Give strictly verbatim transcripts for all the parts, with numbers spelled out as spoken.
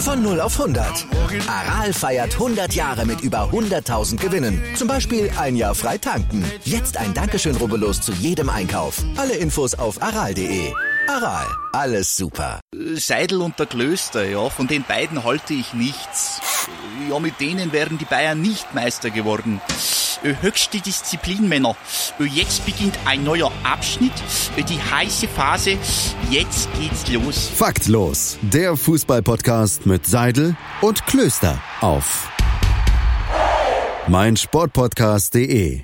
Von null auf hundert. Aral feiert hundert Jahre mit über hunderttausend Gewinnen. Zum Beispiel ein Jahr frei tanken. Jetzt ein Dankeschön, rubbellos zu jedem Einkauf. Alle Infos auf aral punkt de. Aral, alles super. Seidel und der Klöster, ja, von den beiden halte ich nichts. Ja, mit denen wären die Bayern nicht Meister geworden. Höchste Disziplin, Männer. Jetzt beginnt ein neuer Abschnitt, die heiße Phase. Jetzt geht's los. Faktlos, der Fußball-Podcast mit Seidel und Klöster auf meinsportpodcast punkt de.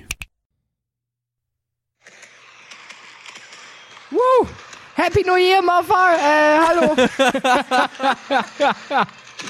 Woo! Happy New Year, Motherfucker! Äh, hallo!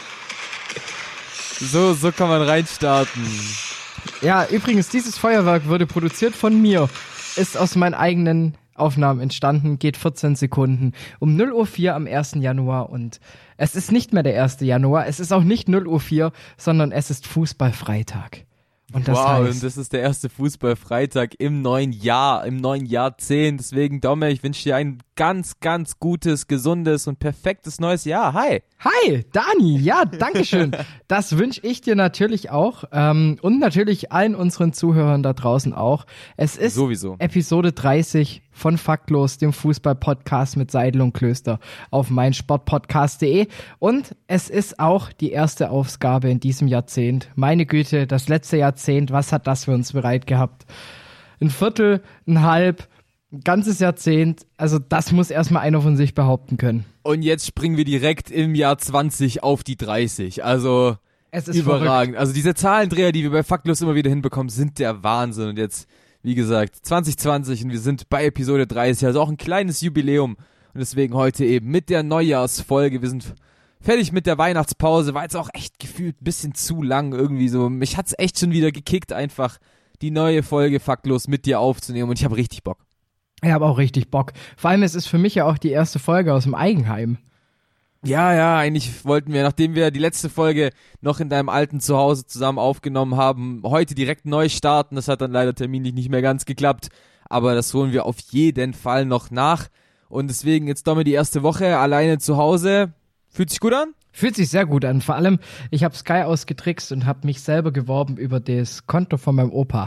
So, so kann man reinstarten. Ja, übrigens, dieses Feuerwerk wurde produziert von mir. Ist aus meinen eigenen Aufnahmen entstanden, geht vierzehn Sekunden. Um null Uhr vier am ersten Januar und es ist nicht mehr der erste Januar, es ist auch nicht null Uhr vier, sondern es ist Fußballfreitag. Und das wow, heißt, und das ist der erste Fußballfreitag im neuen Jahr, im neuen Jahrzehnt. Deswegen, Domme, ich wünsche dir ein ganz, ganz gutes, gesundes und perfektes neues Jahr. Hi! Hi, Dani, ja, dankeschön. Das wünsche ich dir natürlich auch ähm, und natürlich allen unseren Zuhörern da draußen auch. Es ist Sowieso. Episode dreißig von Faktlos, dem Fußball-Podcast mit Seidel und Klöster auf meinsportpodcast punkt de und es ist auch die erste Ausgabe in diesem Jahrzehnt. Meine Güte, das letzte Jahrzehnt, was hat das für uns bereit gehabt? Ein Viertel, ein halb, ein ganzes Jahrzehnt, also das muss erstmal einer von sich behaupten können. Und jetzt springen wir direkt im Jahr zwanzig auf die dreißig. Also Es ist überragend. verrückt. Also diese Zahlendreher, die wir bei Faktlos immer wieder hinbekommen, sind der Wahnsinn. Und jetzt, wie gesagt, zwanzig zwanzig und wir sind bei Episode dreißig, also auch ein kleines Jubiläum. Und deswegen heute eben mit der Neujahrsfolge. Wir sind fertig mit der Weihnachtspause. War jetzt auch echt gefühlt ein bisschen zu lang irgendwie so. Mich hat's echt schon wieder gekickt, einfach die neue Folge Faktlos mit dir aufzunehmen. Und ich habe richtig Bock. Ich habe auch richtig Bock. Vor allem, es ist für mich ja auch die erste Folge aus dem Eigenheim. Ja, ja, eigentlich wollten wir, nachdem wir die letzte Folge noch in deinem alten Zuhause zusammen aufgenommen haben, heute direkt neu starten. Das hat dann leider terminlich nicht mehr ganz geklappt, aber das holen wir auf jeden Fall noch nach. Und deswegen jetzt doch mal die erste Woche alleine zu Hause. Fühlt sich gut an? Fühlt sich sehr gut an. Vor allem, ich habe Sky ausgetrickst und habe mich selber geworben über das Konto von meinem Opa.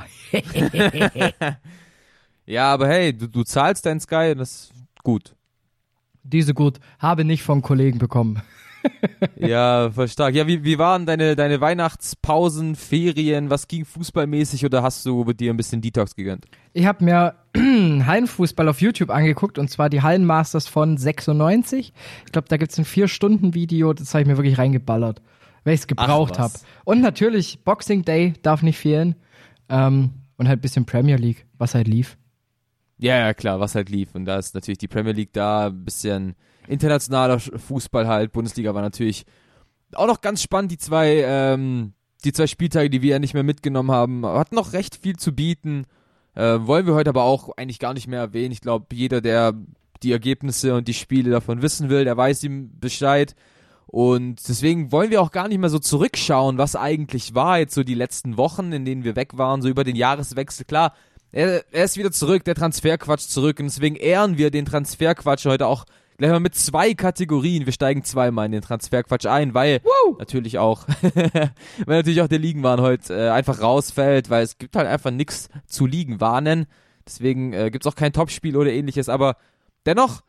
Ja, aber hey, du, du zahlst dein Sky, das ist gut. Diese gut, habe nicht vom Kollegen bekommen. Ja, voll stark. Ja, wie, wie waren deine, deine Weihnachtspausen, Ferien? Was ging fußballmäßig oder hast du mit dir ein bisschen Detox gegönnt? Ich habe mir Hallenfußball auf YouTube angeguckt und zwar die Hallenmasters von sechsundneunzig. Ich glaube, da gibt's ein vier Stunden Video, das habe ich mir wirklich reingeballert, weil ich es gebraucht habe. Und natürlich Boxing Day darf nicht fehlen ähm, und halt ein bisschen Premier League, was halt lief. Ja, ja, klar, was halt lief. Und da ist natürlich die Premier League da, ein bisschen internationaler Fußball halt. Bundesliga war natürlich auch noch ganz spannend, die zwei, ähm, die zwei Spieltage, die wir ja nicht mehr mitgenommen haben. Hat noch recht viel zu bieten. Äh, wollen wir heute aber auch eigentlich gar nicht mehr erwähnen. Ich glaube, jeder, der die Ergebnisse und die Spiele davon wissen will, der weiß ihm Bescheid. Und deswegen wollen wir auch gar nicht mehr so zurückschauen, was eigentlich war jetzt so die letzten Wochen, in denen wir weg waren, so über den Jahreswechsel. Klar, Er, er ist wieder zurück, der Transferquatsch zurück und deswegen ehren wir den Transferquatsch heute auch gleich mal mit zwei Kategorien. Wir steigen zweimal in den Transferquatsch ein, weil Woo! natürlich auch weil natürlich auch der Ligenwahn heute äh, einfach rausfällt, weil es gibt halt einfach nichts zu Ligenwahnen. Deswegen äh, gibt's auch kein Topspiel oder ähnliches, aber dennoch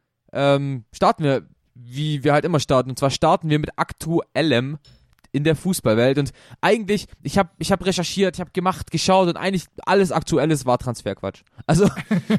ähm, starten wir, wie wir halt immer starten, und zwar starten wir mit Aktuellem in der Fußballwelt. Und eigentlich, ich habe ich hab recherchiert, ich habe gemacht, geschaut und eigentlich alles Aktuelles war Transferquatsch. Also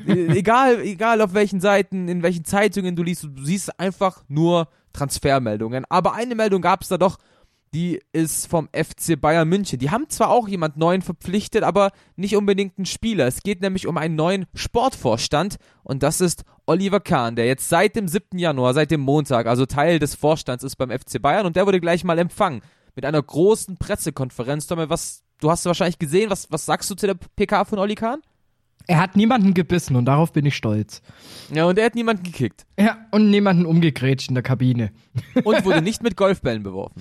egal, egal auf welchen Seiten, in welchen Zeitungen du liest, du siehst einfach nur Transfermeldungen. Aber eine Meldung gab es da doch, die ist vom F C Bayern München. Die haben zwar auch jemand Neuen verpflichtet, aber nicht unbedingt einen Spieler. Es geht nämlich um einen neuen Sportvorstand und das ist Oliver Kahn, der jetzt seit dem siebten Januar, seit dem Montag, also Teil des Vorstands ist beim F C Bayern und der wurde gleich mal empfangen mit einer großen Pressekonferenz. Tommy, was, du hast wahrscheinlich gesehen, was, was sagst du zu der P K von Oli Kahn? Er hat niemanden gebissen und darauf bin ich stolz. Ja, und er hat niemanden gekickt. Ja, und niemanden umgegrätscht in der Kabine. Und wurde nicht mit Golfbällen beworfen.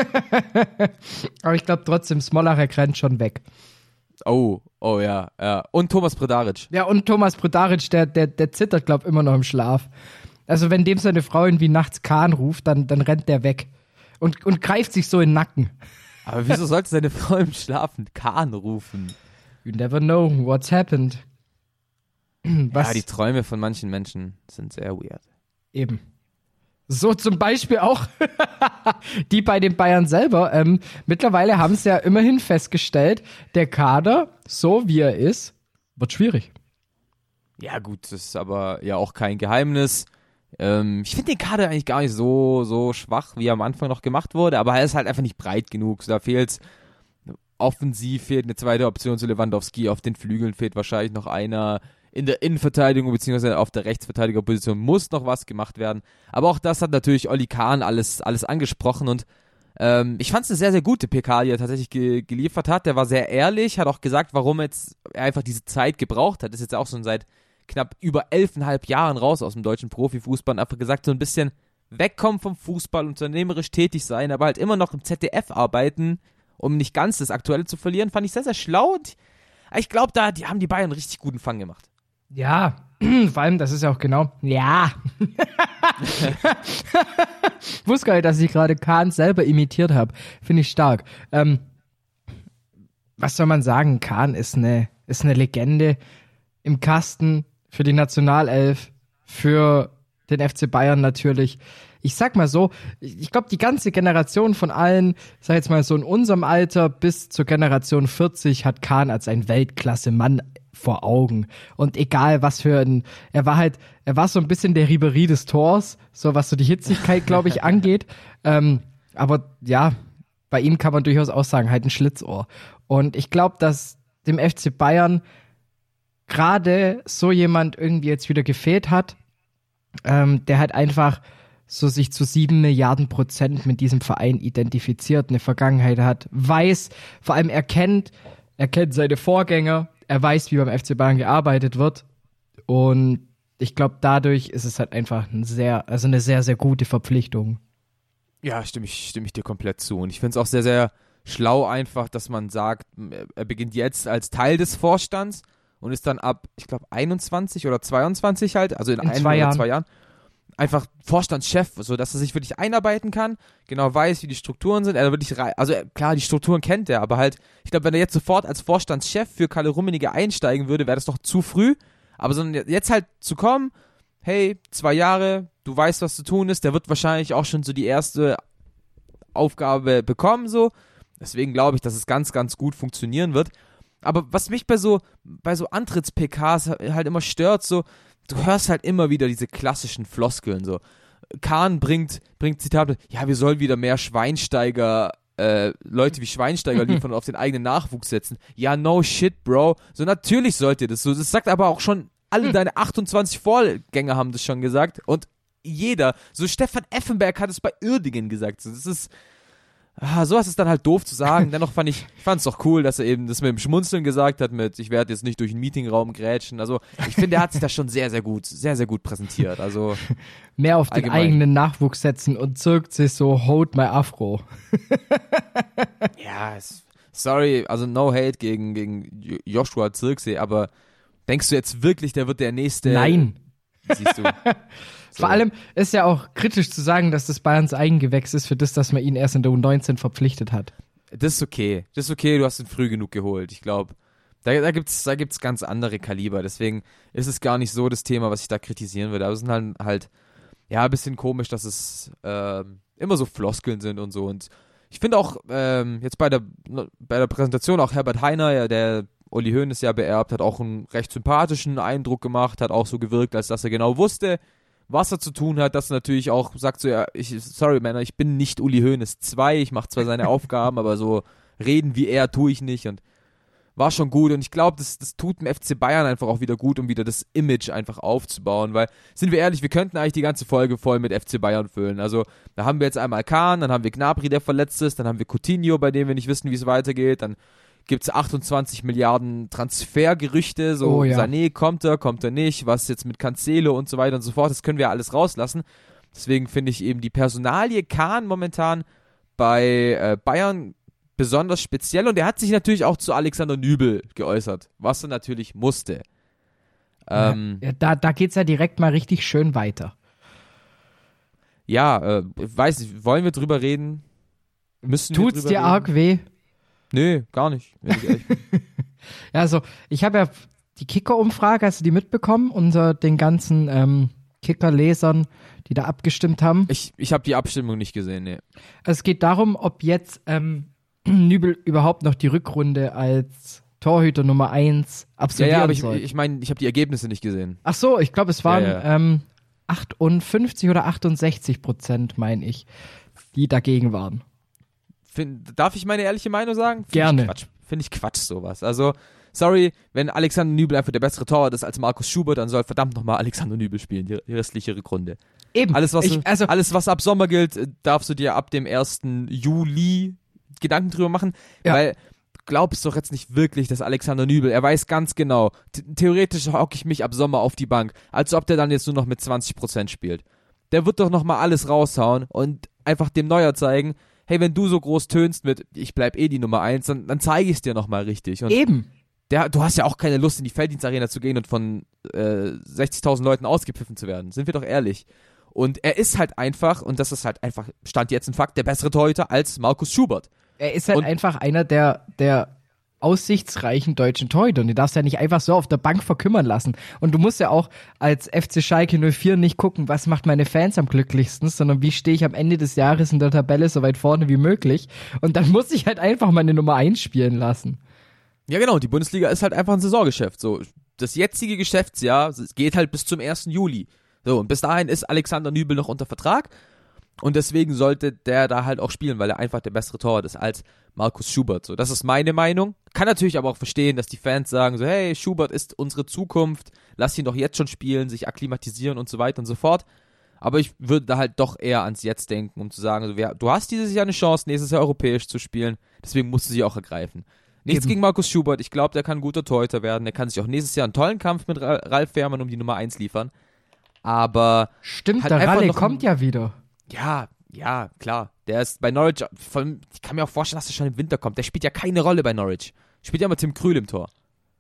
Aber ich glaube trotzdem, Smolarek rennt schon weg. Oh, oh ja, ja. Und Thomas Bredaric. Ja, und Thomas Bredaric, der, der, der zittert, glaube ich, immer noch im Schlaf. Also wenn dem seine Frau irgendwie nachts Kahn ruft, dann, dann rennt der weg. und, und greift sich so in den Nacken. Aber wieso sollte seine Frau im Schlafen Kahn rufen? You never know what's happened. Was? Ja, die Träume von manchen Menschen sind sehr weird. Eben. So zum Beispiel auch die bei den Bayern selber. Ähm, mittlerweile haben sie ja immerhin festgestellt, der Kader, so wie er ist, wird schwierig. Ja gut, das ist aber ja auch kein Geheimnis. Ähm, ich finde den Kader eigentlich gar nicht so so schwach, wie er am Anfang noch gemacht wurde, aber er ist halt einfach nicht breit genug. So, da fehlt offensiv, fehlt eine zweite Option zu Lewandowski, auf den Flügeln fehlt wahrscheinlich noch einer. In der Innenverteidigung bzw. auf der Rechtsverteidigerposition muss noch was gemacht werden. Aber auch das hat natürlich Oli Kahn alles, alles angesprochen und ähm, ich fand es eine sehr, sehr gute P K, die er tatsächlich ge- geliefert hat. Der war sehr ehrlich, hat auch gesagt, warum jetzt er einfach diese Zeit gebraucht hat. Ist jetzt auch schon seit knapp über elfeinhalb Jahren raus aus dem deutschen Profifußball und einfach gesagt, so ein bisschen wegkommen vom Fußball, unternehmerisch tätig sein, aber halt immer noch im Z D F arbeiten, um nicht ganz das Aktuelle zu verlieren. Fand ich sehr, sehr schlau und ich glaube, da die haben die Bayern einen richtig guten Fang gemacht. Ja, vor allem, das ist ja auch genau, ja. Ich wusste gar nicht, dass ich gerade Kahn selber imitiert habe. Finde ich stark. Ähm, was soll man sagen? Kahn ist eine, ist eine Legende im Kasten für die Nationalelf, für den F C Bayern natürlich. Ich sag mal so, ich glaube, die ganze Generation von allen, sag jetzt mal so in unserem Alter bis zur Generation vierzig, hat Kahn als ein Weltklasse-Mann vor Augen. Und egal, was für ein, er war halt, er war so ein bisschen der Ribéry des Tors, so was so die Hitzigkeit, glaube ich, angeht. Ähm, aber ja, bei ihm kann man durchaus auch sagen, halt ein Schlitzohr. Und ich glaube, dass dem F C Bayern gerade so jemand irgendwie jetzt wieder gefehlt hat, ähm, der halt einfach so sich zu sieben Milliarden Prozent mit diesem Verein identifiziert, eine Vergangenheit hat, weiß, vor allem er kennt, er kennt seine Vorgänger, er weiß, wie beim F C Bayern gearbeitet wird und ich glaube, dadurch ist es halt einfach ein sehr, also eine sehr, sehr gute Verpflichtung. Ja, stimme ich, stimme ich dir komplett zu und ich finde es auch sehr, sehr schlau einfach, dass man sagt, er beginnt jetzt als Teil des Vorstands und ist dann ab, ich glaube, einundzwanzig oder zweiundzwanzig halt, also in, in ein zwei oder Jahren. zwei Jahren, einfach Vorstandschef, so dass er sich wirklich einarbeiten kann, genau weiß, wie die Strukturen sind. Er wirklich, rei- also klar, die Strukturen kennt er, aber halt, ich glaube, wenn er jetzt sofort als Vorstandschef für Kalle Rummenigge einsteigen würde, wäre das doch zu früh. Aber sondern jetzt halt zu kommen, hey, zwei Jahre, du weißt, was zu tun ist, der wird wahrscheinlich auch schon so die erste Aufgabe bekommen, so. Deswegen glaube ich, dass es ganz, ganz gut funktionieren wird. Aber was mich bei so, bei so Antritts-P Ks halt immer stört, so, du hörst halt immer wieder diese klassischen Floskeln, so. Kahn bringt, bringt Zitate, ja, wir sollen wieder mehr Schweinsteiger, äh, Leute wie Schweinsteiger liefern und auf den eigenen Nachwuchs setzen. Ja, no shit, Bro. So, natürlich sollt ihr das so. Das sagt aber auch schon, alle deine achtundzwanzig Vorgänger haben das schon gesagt und jeder, so Stefan Effenberg hat es bei Uerdingen gesagt, so, das ist, ah, sowas ist dann halt doof zu sagen. Dennoch fand ich, ich fand es doch cool, dass er eben das mit dem Schmunzeln gesagt hat, mit ich werde jetzt nicht durch den Meetingraum grätschen. Also ich finde, er hat sich das schon sehr, sehr gut, sehr, sehr gut präsentiert. Also mehr auf allgemein. den eigenen Nachwuchs setzen und zirkt sich so, hold my Afro. Ja, es, sorry, also no hate gegen, gegen Joshua Zirksee, aber denkst du jetzt wirklich, der wird der nächste? Nein. Siehst du. So. Vor allem ist ja auch kritisch zu sagen, dass das Bayerns Eigengewächs ist, für das, dass man ihn erst in der U neunzehn verpflichtet hat. Das ist okay. Das ist okay, du hast ihn früh genug geholt. Ich glaube, da, da gibt's da gibt's ganz andere Kaliber. Deswegen ist es gar nicht so das Thema, was ich da kritisieren würde. Aber es ist halt, halt ja, ein bisschen komisch, dass es ähm, immer so Floskeln sind und so. Und ich finde auch ähm, jetzt bei der, bei der Präsentation auch Herbert Heiner, ja, der Uli Hoeneß ja beerbt, hat auch einen recht sympathischen Eindruck gemacht, hat auch so gewirkt, als dass er genau wusste, was er zu tun hat, dass er natürlich auch sagt so, ja, ich, sorry Männer, ich bin nicht Uli Hoeneß zwei, ich mache zwar seine Aufgaben, aber so reden wie er tue ich nicht und war schon gut und ich glaube, das, das tut dem F C Bayern einfach auch wieder gut, um wieder das Image einfach aufzubauen, weil, sind wir ehrlich, wir könnten eigentlich die ganze Folge voll mit F C Bayern füllen, also da haben wir jetzt einmal Kahn, dann haben wir Gnabry, der verletzt ist, dann haben wir Coutinho, bei dem wir nicht wissen, wie es weitergeht, dann gibt's achtundzwanzig Milliarden Transfergerüchte, so oh, ja. Sané, kommt er, kommt er nicht, was jetzt mit Cancelo und so weiter und so fort, das können wir ja alles rauslassen. Deswegen finde ich eben die Personalie Kahn momentan bei äh, Bayern besonders speziell und er hat sich natürlich auch zu Alexander Nübel geäußert, was er natürlich musste. Ähm, ja, da, da geht's ja direkt mal richtig schön weiter. Ja, äh, weiß nicht, wollen wir drüber reden? Müssen Tut's wir dir reden? arg weh? Nee, gar nicht. Wenn ich ehrlich bin. Ja, also ich habe ja die Kicker-Umfrage, hast du die mitbekommen, unter den ganzen ähm, Kicker-Lesern, die da abgestimmt haben? Ich, ich habe die Abstimmung nicht gesehen, nee. Es geht darum, ob jetzt ähm, Nübel überhaupt noch die Rückrunde als Torhüter Nummer eins Ja, absolvieren ja, aber ich, soll. ich meine, ich habe die Ergebnisse nicht gesehen. Ach so, ich glaube, es waren Ja, ja. Ähm, achtundfünfzig oder achtundsechzig Prozent, meine ich, die dagegen waren. Find, darf ich meine ehrliche Meinung sagen? Find Gerne. Ich Quatsch. Finde ich Quatsch, sowas. Also, sorry, wenn Alexander Nübel einfach der bessere Torwart ist als Markus Schubert, dann soll verdammt nochmal Alexander Nübel spielen, die, die restliche Rückrunde. Eben. Alles was, ich, also, alles, was ab Sommer gilt, äh, darfst du dir ab dem ersten Juli Gedanken drüber machen, Ja. weil du glaubst doch jetzt nicht wirklich, dass Alexander Nübel, er weiß ganz genau, th- theoretisch hocke ich mich ab Sommer auf die Bank, als ob der dann jetzt nur noch mit zwanzig Prozent spielt. Der wird doch nochmal alles raushauen und einfach dem Neuer zeigen, hey, wenn du so groß tönst mit, ich bleib eh die Nummer eins, dann, dann zeige ich es dir nochmal richtig. Und eben. der, du hast ja auch keine Lust, in die Felddienstarena zu gehen und von äh, sechzigtausend Leuten ausgepfiffen zu werden. Sind wir doch ehrlich. Und er ist halt einfach, und das ist halt einfach, Stand jetzt ein Fakt, der bessere Torhüter als Markus Schubert. Er ist halt Und- einfach einer der, der aussichtsreichen deutschen Torhüter. Und du darfst ja nicht einfach so auf der Bank verkümmern lassen. Und du musst ja auch als F C Schalke null vier nicht gucken, was macht meine Fans am glücklichsten, sondern wie stehe ich am Ende des Jahres in der Tabelle so weit vorne wie möglich. Und dann muss ich halt einfach meine Nummer eins spielen lassen. Ja genau, die Bundesliga ist halt einfach ein Saisongeschäft. So, das jetzige Geschäftsjahr es geht halt bis zum ersten Juli. So, und bis dahin ist Alexander Nübel noch unter Vertrag. Und deswegen sollte der da halt auch spielen, weil er einfach der bessere Torwart ist als Markus Schubert. So, das ist meine Meinung. Kann natürlich aber auch verstehen, dass die Fans sagen so, hey, Schubert ist unsere Zukunft, lass ihn doch jetzt schon spielen, sich akklimatisieren und so weiter und so fort. Aber ich würde da halt doch eher ans Jetzt denken, um zu sagen, so, wer, du hast dieses Jahr eine Chance, nächstes Jahr europäisch zu spielen, deswegen musst du sie auch ergreifen. Nichts Eben. gegen Markus Schubert, ich glaube, der kann ein guter Torhüter werden, der kann sich auch nächstes Jahr einen tollen Kampf mit Ra- Ralf Fährmann um die Nummer eins liefern. Aber Stimmt, Halt der einfach Ralle noch kommt ein- ja wieder. ja, ja, klar. Der ist bei Norwich, von, ich kann mir auch vorstellen, dass er schon im Winter kommt. Der spielt ja keine Rolle bei Norwich. Spielt ja immer Tim Krühl im Tor.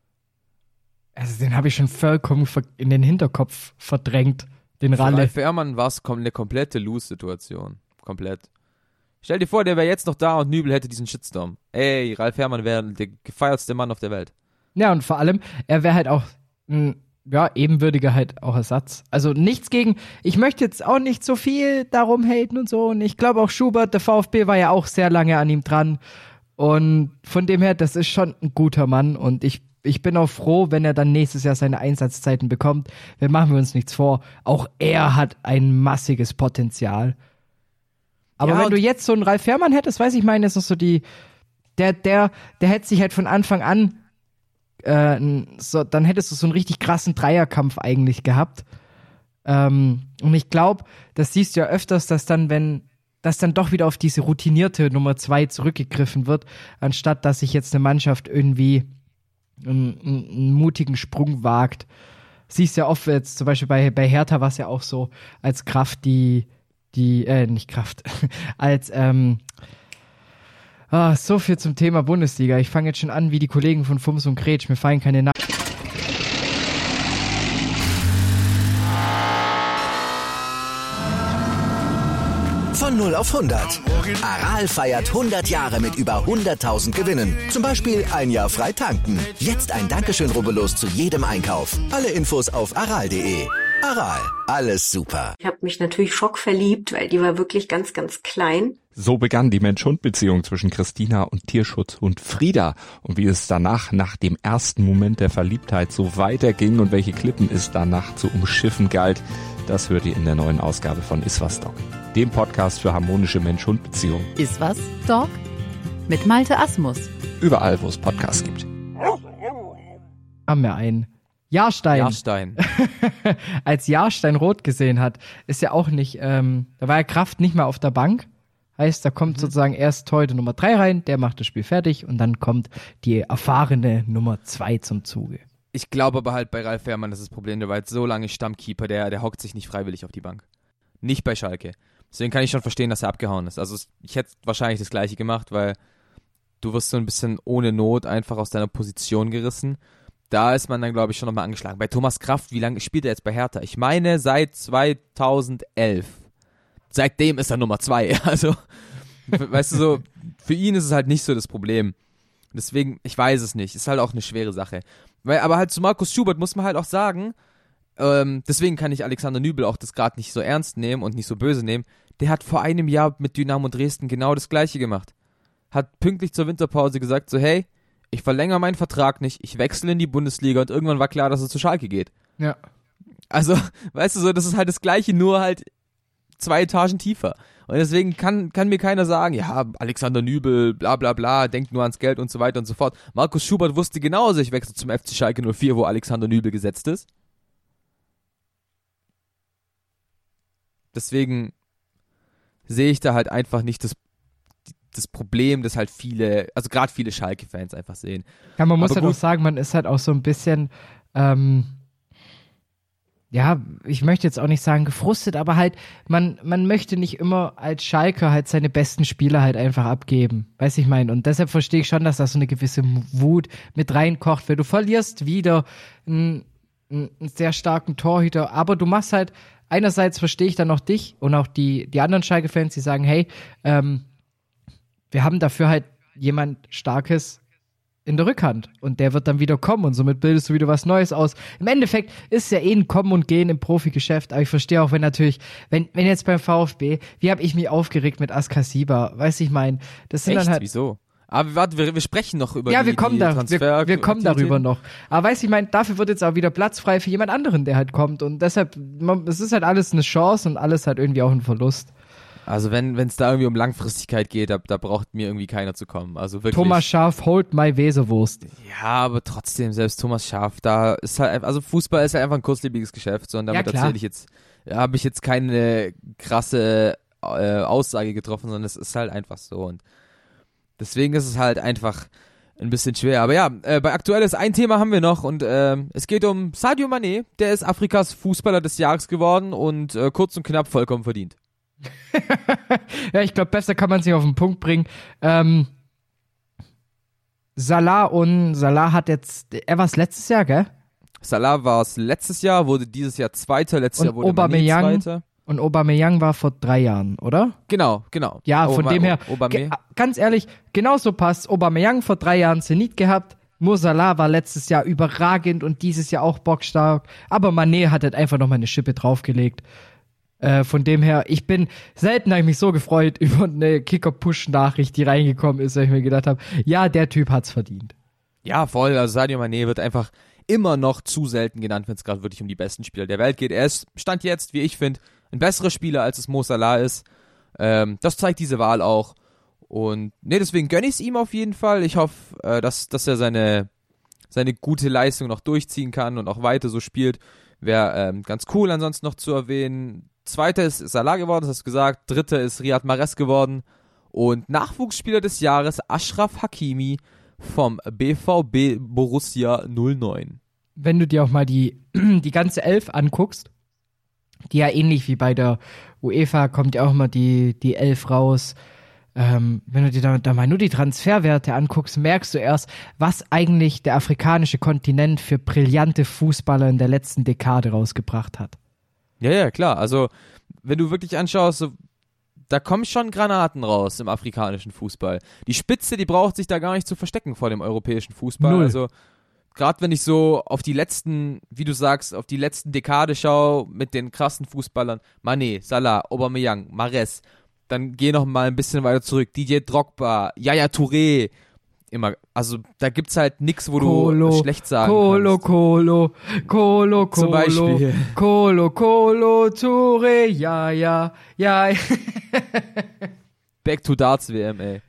Also den habe ich schon vollkommen ver- in den Hinterkopf verdrängt, den Für Ralle. Ralf Fährmann war es kom- eine komplette Lose-Situation. Komplett. Stell dir vor, der wäre jetzt noch da und Nübel hätte diesen Shitstorm. Ey, Ralf Fährmann wäre der gefeiertste Mann auf der Welt. Ja, und vor allem, er wäre halt auch ein ja, ebenwürdiger halt auch Ersatz. Also nichts gegen, ich möchte jetzt auch nicht so viel darum haten und so. Und ich glaube auch Schubert, der VfB war ja auch sehr lange an ihm dran. Und von dem her, das ist schon ein guter Mann. Und ich, ich bin auch froh, wenn er dann nächstes Jahr seine Einsatzzeiten bekommt. Wir machen wir uns nichts vor. Auch er hat ein massiges Potenzial. Aber Ja, wenn und- du jetzt so einen Ralf Fährmann hättest, weiß ich meine, ist noch so die, der, der, der hätte sich halt von Anfang an Äh, so, dann hättest du so einen richtig krassen Dreierkampf eigentlich gehabt. Ähm, und ich glaube, das siehst du ja öfters, dass dann, wenn, dass dann doch wieder auf diese routinierte Nummer zwei zurückgegriffen wird, anstatt dass sich jetzt eine Mannschaft irgendwie einen, einen, einen mutigen Sprung wagt. Siehst ja oft jetzt, zum Beispiel bei, bei Hertha war es ja auch so, als Kraft die, die, äh, nicht Kraft, als, ähm, Ah, so viel zum Thema Bundesliga. Ich fange jetzt schon an wie die Kollegen von Fums und Kretsch. Mir fallen keine Namen. Von null auf hundert. Aral feiert hundert Jahre mit über hunderttausend Gewinnen. Zum Beispiel ein Jahr frei tanken. Jetzt ein Dankeschön, rubbellos zu jedem Einkauf. Alle Infos auf aral punkt de. Aral, alles super. Ich habe mich natürlich schockverliebt, weil die war wirklich ganz, ganz klein. So begann die Mensch-Hund-Beziehung zwischen Christina und Tierschutzhund Frieda. Und wie es danach, nach dem ersten Moment der Verliebtheit, so weiterging und welche Klippen es danach zu umschiffen galt, das hört ihr in der neuen Ausgabe von Iswas Dog, dem Podcast für harmonische Mensch-Hund-Beziehungen. Ist was, Dog? Mit Malte Asmus. Überall, wo es Podcasts gibt. Haben wir einen. Jahrstein, Jahrstein. als Jahrstein rot gesehen hat, ist ja auch nicht, ähm, da war ja Kraft nicht mehr auf der Bank. Heißt, da kommt sozusagen erst heute Nummer drei rein, der macht das Spiel fertig und dann kommt die erfahrene Nummer zwei zum Zuge. Ich glaube aber halt bei Ralf Fährmann, das ist das Problem, der war jetzt so lange Stammkeeper, der, der hockt sich nicht freiwillig auf die Bank. Nicht bei Schalke. Deswegen kann ich schon verstehen, dass er abgehauen ist. Also es- ich hätte wahrscheinlich das Gleiche gemacht, weil du wirst so ein bisschen ohne Not einfach aus deiner Position gerissen. Da ist man dann, glaube ich, schon nochmal angeschlagen. Bei Thomas Kraft, wie lange spielt er jetzt bei Hertha? Ich meine, seit zweitausendelf. Seitdem ist er Nummer zwei. Also Weißt du, so, für ihn ist es halt nicht so das Problem. Deswegen, ich weiß es nicht. Ist halt auch eine schwere Sache. Weil, aber halt zu Markus Schubert muss man halt auch sagen, ähm, deswegen kann ich Alexander Nübel auch das gerade nicht so ernst nehmen und nicht so böse nehmen. Der hat vor einem Jahr mit Dynamo Dresden genau das Gleiche gemacht. Hat pünktlich zur Winterpause gesagt, so hey, ich verlängere meinen Vertrag nicht, ich wechsle in die Bundesliga und irgendwann war klar, dass er zu Schalke geht. Ja. Also, weißt du so, das ist halt das Gleiche, nur halt zwei Etagen tiefer. Und deswegen kann, kann mir keiner sagen, ja, Alexander Nübel, bla bla bla, denkt nur ans Geld und so weiter und so fort. Markus Schubert wusste genauso, ich wechsle zum F C Schalke null vier, wo Alexander Nübel gesetzt ist. Deswegen sehe ich da halt einfach nicht das, das Problem, das halt viele, also gerade viele Schalke-Fans einfach sehen. Ja, man muss Aber halt gut. auch sagen, man ist halt auch so ein bisschen, ähm, ja, ich möchte jetzt auch nicht sagen gefrustet, aber halt, man, man möchte nicht immer als Schalker halt seine besten Spieler halt einfach abgeben. Weiß ich mein. Und deshalb verstehe ich schon, dass da so eine gewisse Wut mit reinkocht, weil du verlierst wieder einen, einen sehr starken Torhüter, aber du machst halt, einerseits verstehe ich dann auch dich und auch die, die anderen Schalke-Fans, die sagen, hey, ähm, wir haben dafür halt jemand Starkes in der Rückhand und der wird dann wieder kommen und somit bildest du wieder was Neues aus. Im Endeffekt ist ja eh ein Kommen und Gehen im Profigeschäft, aber ich verstehe auch, wenn natürlich, wenn wenn jetzt beim VfB, wie habe ich mich aufgeregt mit Askasiba, weiß ich mein, das sind Echt? dann halt, Wieso? Aber warte, wir, wir sprechen noch über ja, die, wir kommen die da, Transfer. wir, wir kommen darüber noch. Aber weiß ich mein, dafür wird jetzt auch wieder Platz frei für jemand anderen, der halt kommt und deshalb, man, es ist halt alles eine Chance und alles halt irgendwie auch ein Verlust. Also wenn es da irgendwie um Langfristigkeit geht, da, da braucht mir irgendwie keiner zu kommen. Also wirklich. Thomas Schaaf, hold my Weserwurst. Ja, aber trotzdem, selbst Thomas Schaaf, da ist halt, also Fußball ist halt einfach ein kurzlebiges Geschäft, so, und damit Ja, klar. erzähle ich jetzt, ja, habe ich jetzt keine krasse äh, Aussage getroffen, sondern es ist halt einfach so und deswegen ist es halt einfach ein bisschen schwer. Aber ja, äh, bei Aktuelles ein Thema haben wir noch und äh, es geht um Sadio Mané, der ist Afrikas Fußballer des Jahres geworden und äh, kurz und knapp vollkommen verdient. Ja, ich glaube, besser kann man es nicht auf den Punkt bringen. Ähm, Salah und Salah hat jetzt, er war es letztes Jahr, gell? Salah war es letztes Jahr, wurde dieses Jahr Zweiter, letztes Und Jahr wurde Mané Aubameyang Zweiter. und Aubameyang war vor drei Jahren, oder? Genau, genau. Ja, von Aubame- dem her, Aubame- ge- ganz ehrlich, genauso passt. Aubameyang vor drei Jahren Zenit gehabt. Mo Salah war letztes Jahr überragend und dieses Jahr auch bockstark. Aber Mané hat halt einfach nochmal eine Schippe draufgelegt. Äh, von dem her, ich bin, selten habe ich mich so gefreut über eine Kicker-Push-Nachricht, die reingekommen ist, weil ich mir gedacht habe, ja, der Typ hat's verdient. Ja, voll. Also Sadio Mané wird einfach immer noch zu selten genannt, wenn es gerade wirklich um die besten Spieler der Welt geht. Er ist, Stand jetzt, wie ich finde, ein besserer Spieler, als es Mo Salah ist. Ähm, das zeigt diese Wahl auch. Und nee, deswegen gönne ich es ihm auf jeden Fall. Ich hoffe, äh, dass, dass er seine, seine gute Leistung noch durchziehen kann und auch weiter so spielt. Wäre ähm, ganz cool, ansonsten noch zu erwähnen. Zweiter ist Salah geworden, das hast du gesagt. Dritter ist Riyad Mahrez geworden. Und Nachwuchsspieler des Jahres Achraf Hakimi vom B V B Borussia null neun. Wenn du dir auch mal die, die ganze Elf anguckst, die ja ähnlich wie bei der UEFA kommt ja auch immer die, die Elf raus. Ähm, wenn du dir da, da mal nur die Transferwerte anguckst, merkst du erst, was eigentlich der afrikanische Kontinent für brillante Fußballer in der letzten Dekade rausgebracht hat. Ja, ja, klar. Also, wenn du wirklich anschaust, so, da kommen schon Granaten raus im afrikanischen Fußball. Die Spitze, die braucht sich da gar nicht zu verstecken vor dem europäischen Fußball. Null. Also, gerade wenn ich so auf die letzten, wie du sagst, auf die letzten Dekade schaue mit den krassen Fußballern, Mané, Salah, Aubameyang, Mahrez, dann geh noch mal ein bisschen weiter zurück, Didier Drogba, Yaya Touré, immer, also da gibt's halt nix, wo Kolo, du schlecht sagen Kolo, kannst. Kolo, Kolo, Kolo, Zum Beispiel. Kolo, Kolo, Touré, ja, ja, ja. Back to Darts W M, ey.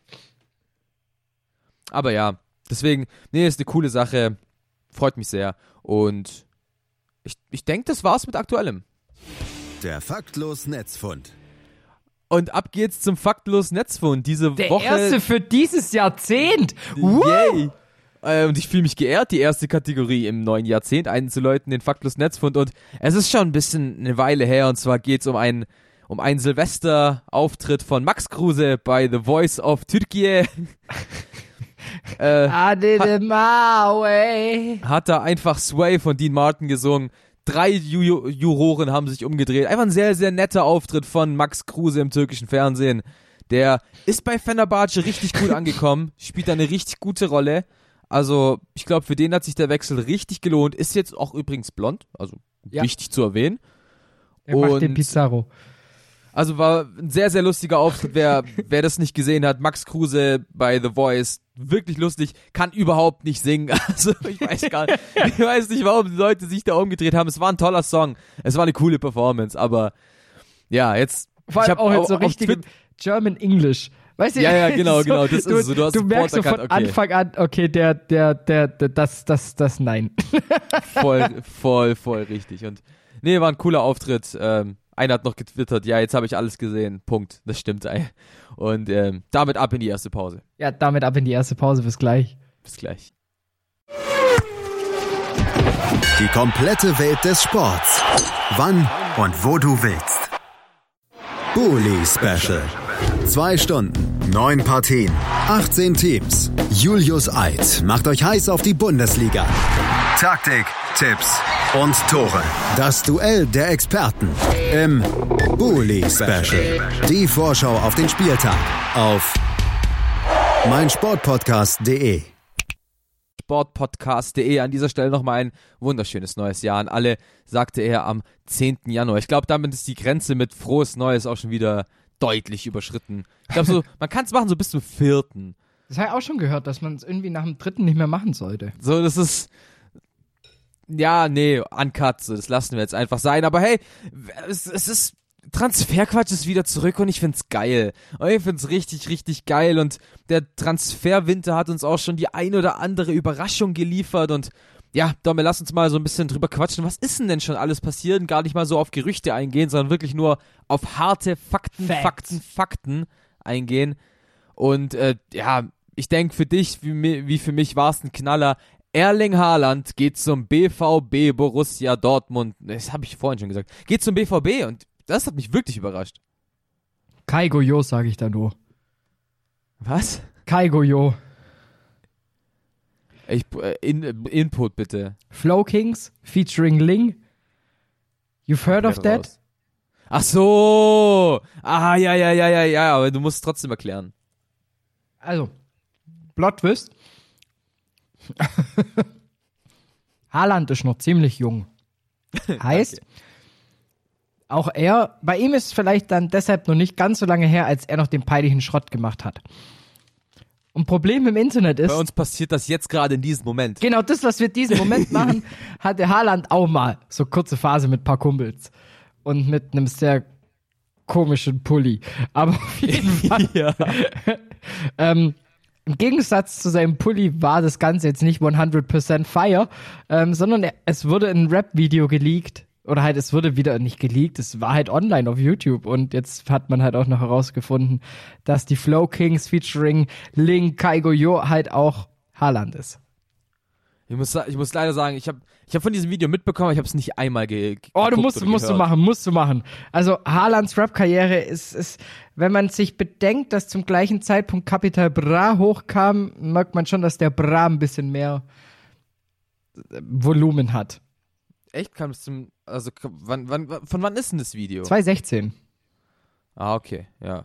Aber ja, deswegen, nee, ist eine coole Sache, freut mich sehr und ich, ich denke, das war's mit Aktuellem. Der faktlos Netzfund. Und ab geht's zum faktlos Netzfund. Diese Der Woche. erste für dieses Jahrzehnt. Woo! Yay! Äh, und ich fühle mich geehrt, die erste Kategorie im neuen Jahrzehnt einzuläuten, den faktlos Netzfund. Und es ist schon ein bisschen eine Weile her. Und zwar geht's um einen, um einen Silvester-Auftritt von Max Kruse bei The Voice of Türkiye. äh, I did it my way. hat da einfach Sway von Dean Martin gesungen. Drei Ju- Juroren haben sich umgedreht. Einfach ein sehr, sehr netter Auftritt von Max Kruse im türkischen Fernsehen. Der ist bei Fenerbahce richtig gut angekommen, spielt da eine richtig gute Rolle. Also ich glaube, für den hat sich der Wechsel richtig gelohnt. Ist jetzt auch übrigens blond, also Ja. wichtig zu erwähnen. Er macht den Und- Pizarro. Also war ein sehr, sehr lustiger Auftritt. Wer, wer das nicht gesehen hat, Max Kruse bei The Voice, wirklich lustig, kann überhaupt nicht singen. Also ich weiß gar nicht, ich weiß nicht, warum die Leute sich da umgedreht haben. Es war ein toller Song, es war eine coole Performance, aber ja, jetzt... Vor ich allem hab auch jetzt so auf richtig Twitter- German English. Weißt du? Ja, ja, genau, so, genau, das ist du, es so. Du hast du sofort merkst so von erkannt, okay. Anfang an, okay, der, der, der, der, das, das, das, nein. voll, voll, voll richtig. Und nee, war ein cooler Auftritt. Ähm, einer hat noch getwittert, ja, jetzt habe ich alles gesehen. Punkt. Das stimmt. Ey. Und ähm, damit ab in die erste Pause. Ja, damit ab in die erste Pause. Bis gleich. Bis gleich. Die komplette Welt des Sports. Wann und wo du willst. Bully Special. Zwei Stunden, neun Partien, achtzehn Teams. Julius Eid macht euch heiß auf die Bundesliga. Taktik, Tipps und Tore. Das Duell der Experten im Bully Special. Die Vorschau auf den Spieltag auf meinsportpodcast punkt de. Sportpodcast punkt de. An dieser Stelle nochmal ein wunderschönes neues Jahr an alle, sagte er am zehnten Januar. Ich glaube, damit ist die Grenze mit frohes Neues auch schon wieder deutlich überschritten. Ich glaube, so, man kann es machen so bis zum vierten. Das habe ich auch schon gehört, dass man es irgendwie nach dem dritten nicht mehr machen sollte. So, das ist, ja, nee, uncut, so, das lassen wir jetzt einfach sein. Aber hey, es, es ist, Transferquatsch ist wieder zurück und ich find's geil. Und ich find's richtig, richtig geil. Und der Transferwinter hat uns auch schon die ein oder andere Überraschung geliefert. Und ja, Domme, lass uns mal so ein bisschen drüber quatschen. Was ist denn denn schon alles passiert? Gar nicht mal so auf Gerüchte eingehen, sondern wirklich nur auf harte Fakten, Facts. Fakten, Fakten eingehen. Und äh, ja, ich denke, für dich wie, mi- wie für mich war es ein Knaller. Erling Haaland geht zum B V B Borussia Dortmund. Das habe ich vorhin schon gesagt. Geht zum B V B und das hat mich wirklich überrascht. Kai Goyo, sage ich da nur. Was? Kai Goyo. Ich, äh, in, äh, Input bitte. Flow Kings featuring Ling. You've heard of that? Raus. Ach so. Ah, ja, ja, ja, ja, ja, aber du musst es trotzdem erklären. Also, Plot-Twist. Haaland ist noch ziemlich jung. Heißt, auch er, bei ihm ist es vielleicht dann deshalb noch nicht ganz so lange her, als er noch den peinlichen Schrott gemacht hat. Und Problem im Internet ist, Bei uns passiert das jetzt gerade in diesem Moment. genau das, was wir diesen Moment machen, hatte Haaland auch mal so kurze Phase mit ein paar Kumpels. Und mit einem sehr komischen Pulli. Aber auf jeden Fall. Ja. ähm, Im Gegensatz zu seinem Pulli war das Ganze jetzt nicht hundert Prozent Fire, ähm, sondern er, es wurde ein Rap-Video geleakt. Oder halt, es wurde wieder nicht geleakt, es war halt online auf YouTube. Und jetzt hat man halt auch noch herausgefunden, dass die Flow Kings featuring Ling Kai Goyo halt auch Haaland ist. Ich muss, sa- ich muss leider sagen, ich habe ich hab von diesem Video mitbekommen, ich habe es nicht einmal ge ge Oh, du geguckt musst, oder musst du gehört. machen, musst du machen. Also Haalands Rap-Karriere ist, ist, wenn man sich bedenkt, dass zum gleichen Zeitpunkt Capital Bra hochkam, merkt man schon, dass der Bra ein bisschen mehr äh, Volumen hat. Echt? Kam es zum, also, k- wann, wann, wann- von wann ist denn das Video? zwanzig sechzehn. Ah, okay, ja.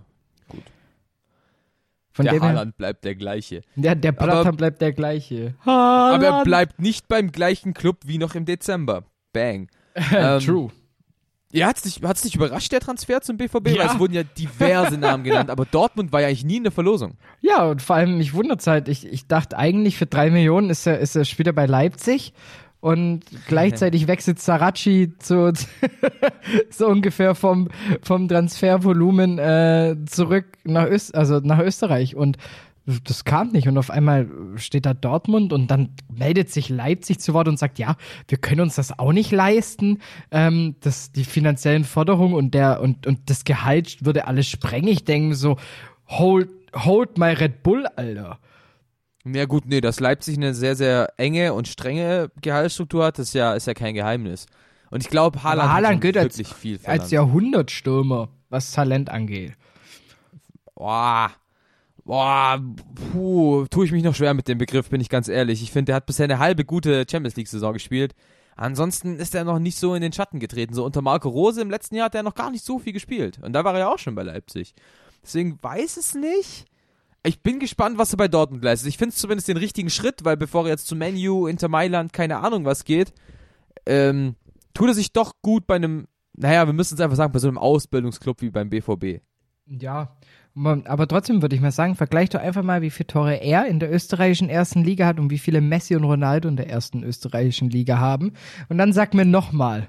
Von der dem her, Haaland bleibt der gleiche. der, der Aber- Bratan bleibt der gleiche. Aber er bleibt nicht beim gleichen Club wie noch im Dezember. Bang. ähm, True. Ja, hat's dich, hat's dich überrascht, der Transfer zum B V B? Ja. Weil es wurden ja diverse Namen genannt, aber Dortmund war ja eigentlich nie in der Verlosung. Ja, und vor allem, mich wundert's halt, ich, ich dachte eigentlich, für drei Millionen ist er, ist er später bei Leipzig und gleichzeitig wechselt Saracchi zu, so ungefähr vom, vom Transfervolumen äh, zurück nach, Öst, also nach Österreich und das kam nicht und auf einmal steht da Dortmund und dann meldet sich Leipzig zu Wort und sagt, ja, wir können uns das auch nicht leisten, ähm, das, die finanziellen Forderungen und der und, und das Gehalt würde alles sprengen. Ich denke so, hold, hold my Red Bull, Alter. Ja gut, nee, dass Leipzig eine sehr, sehr enge und strenge Gehaltsstruktur hat, ist ja, ist ja kein Geheimnis. Und ich glaube, Haaland, Aber Haaland hat gilt schon als- wirklich viel verlangt. Als Jahrhundertstürmer, was Talent angeht. Boah, boah, puh, tue ich mich noch schwer mit dem Begriff, bin ich ganz ehrlich. Ich finde, der hat bisher eine halbe gute Champions League-Saison gespielt. Ansonsten ist er noch nicht so in den Schatten getreten. So unter Marco Rose im letzten Jahr hat er noch gar nicht so viel gespielt. Und da war er ja auch schon bei Leipzig. Deswegen weiß es nicht. Ich bin gespannt, was er bei Dortmund leistet. Ich finde es zumindest den richtigen Schritt, weil bevor er jetzt zu Man U, Inter Mailand, keine Ahnung was geht, ähm, tut er sich doch gut bei einem, naja, wir müssen es einfach sagen, bei so einem Ausbildungsclub wie beim B V B. Ja, aber trotzdem würde ich mal sagen, vergleich doch einfach mal, wie viele Tore er in der österreichischen ersten Liga hat und wie viele Messi und Ronaldo in der ersten österreichischen Liga haben. Und dann sag mir nochmal.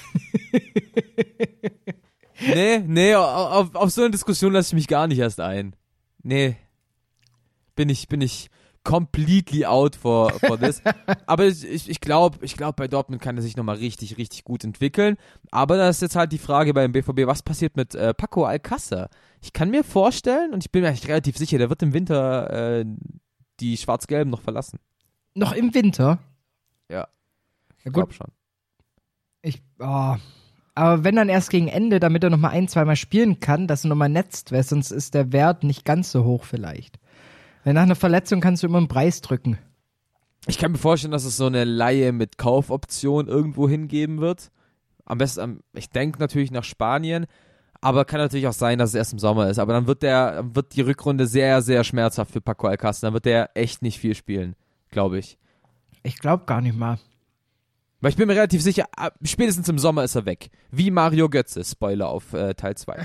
nee, nee, auf, auf so eine Diskussion lasse ich mich gar nicht erst ein. Nee. Bin ich, bin ich completely out for, for this. Aber ich, ich glaube, ich glaub, bei Dortmund kann er sich nochmal richtig, richtig gut entwickeln. Aber da ist jetzt halt die Frage beim B V B, was passiert mit äh, Paco Alcácer? Ich kann mir vorstellen, und ich bin mir eigentlich relativ sicher, der wird im Winter äh, die Schwarz-Gelben noch verlassen. Noch im Winter? Ja. Ich ja, glaube schon. Ich, oh. Aber wenn dann erst gegen Ende, damit er nochmal ein, zweimal spielen kann, dass er nochmal netzt, weil sonst ist der Wert nicht ganz so hoch vielleicht. Weil nach einer Verletzung kannst du immer einen Preis drücken. Ich kann mir vorstellen, dass es so eine Leihe mit Kaufoption irgendwo hingeben wird. Am besten, ich denke natürlich nach Spanien, aber kann natürlich auch sein, dass es erst im Sommer ist. Aber dann wird der, wird die Rückrunde sehr, sehr schmerzhaft für Paco Alcácer. Dann wird der echt nicht viel spielen, glaube ich. Ich glaube gar nicht mal. Weil ich bin mir relativ sicher, spätestens im Sommer ist er weg. Wie Mario Götze, Spoiler auf äh, Teil zwei.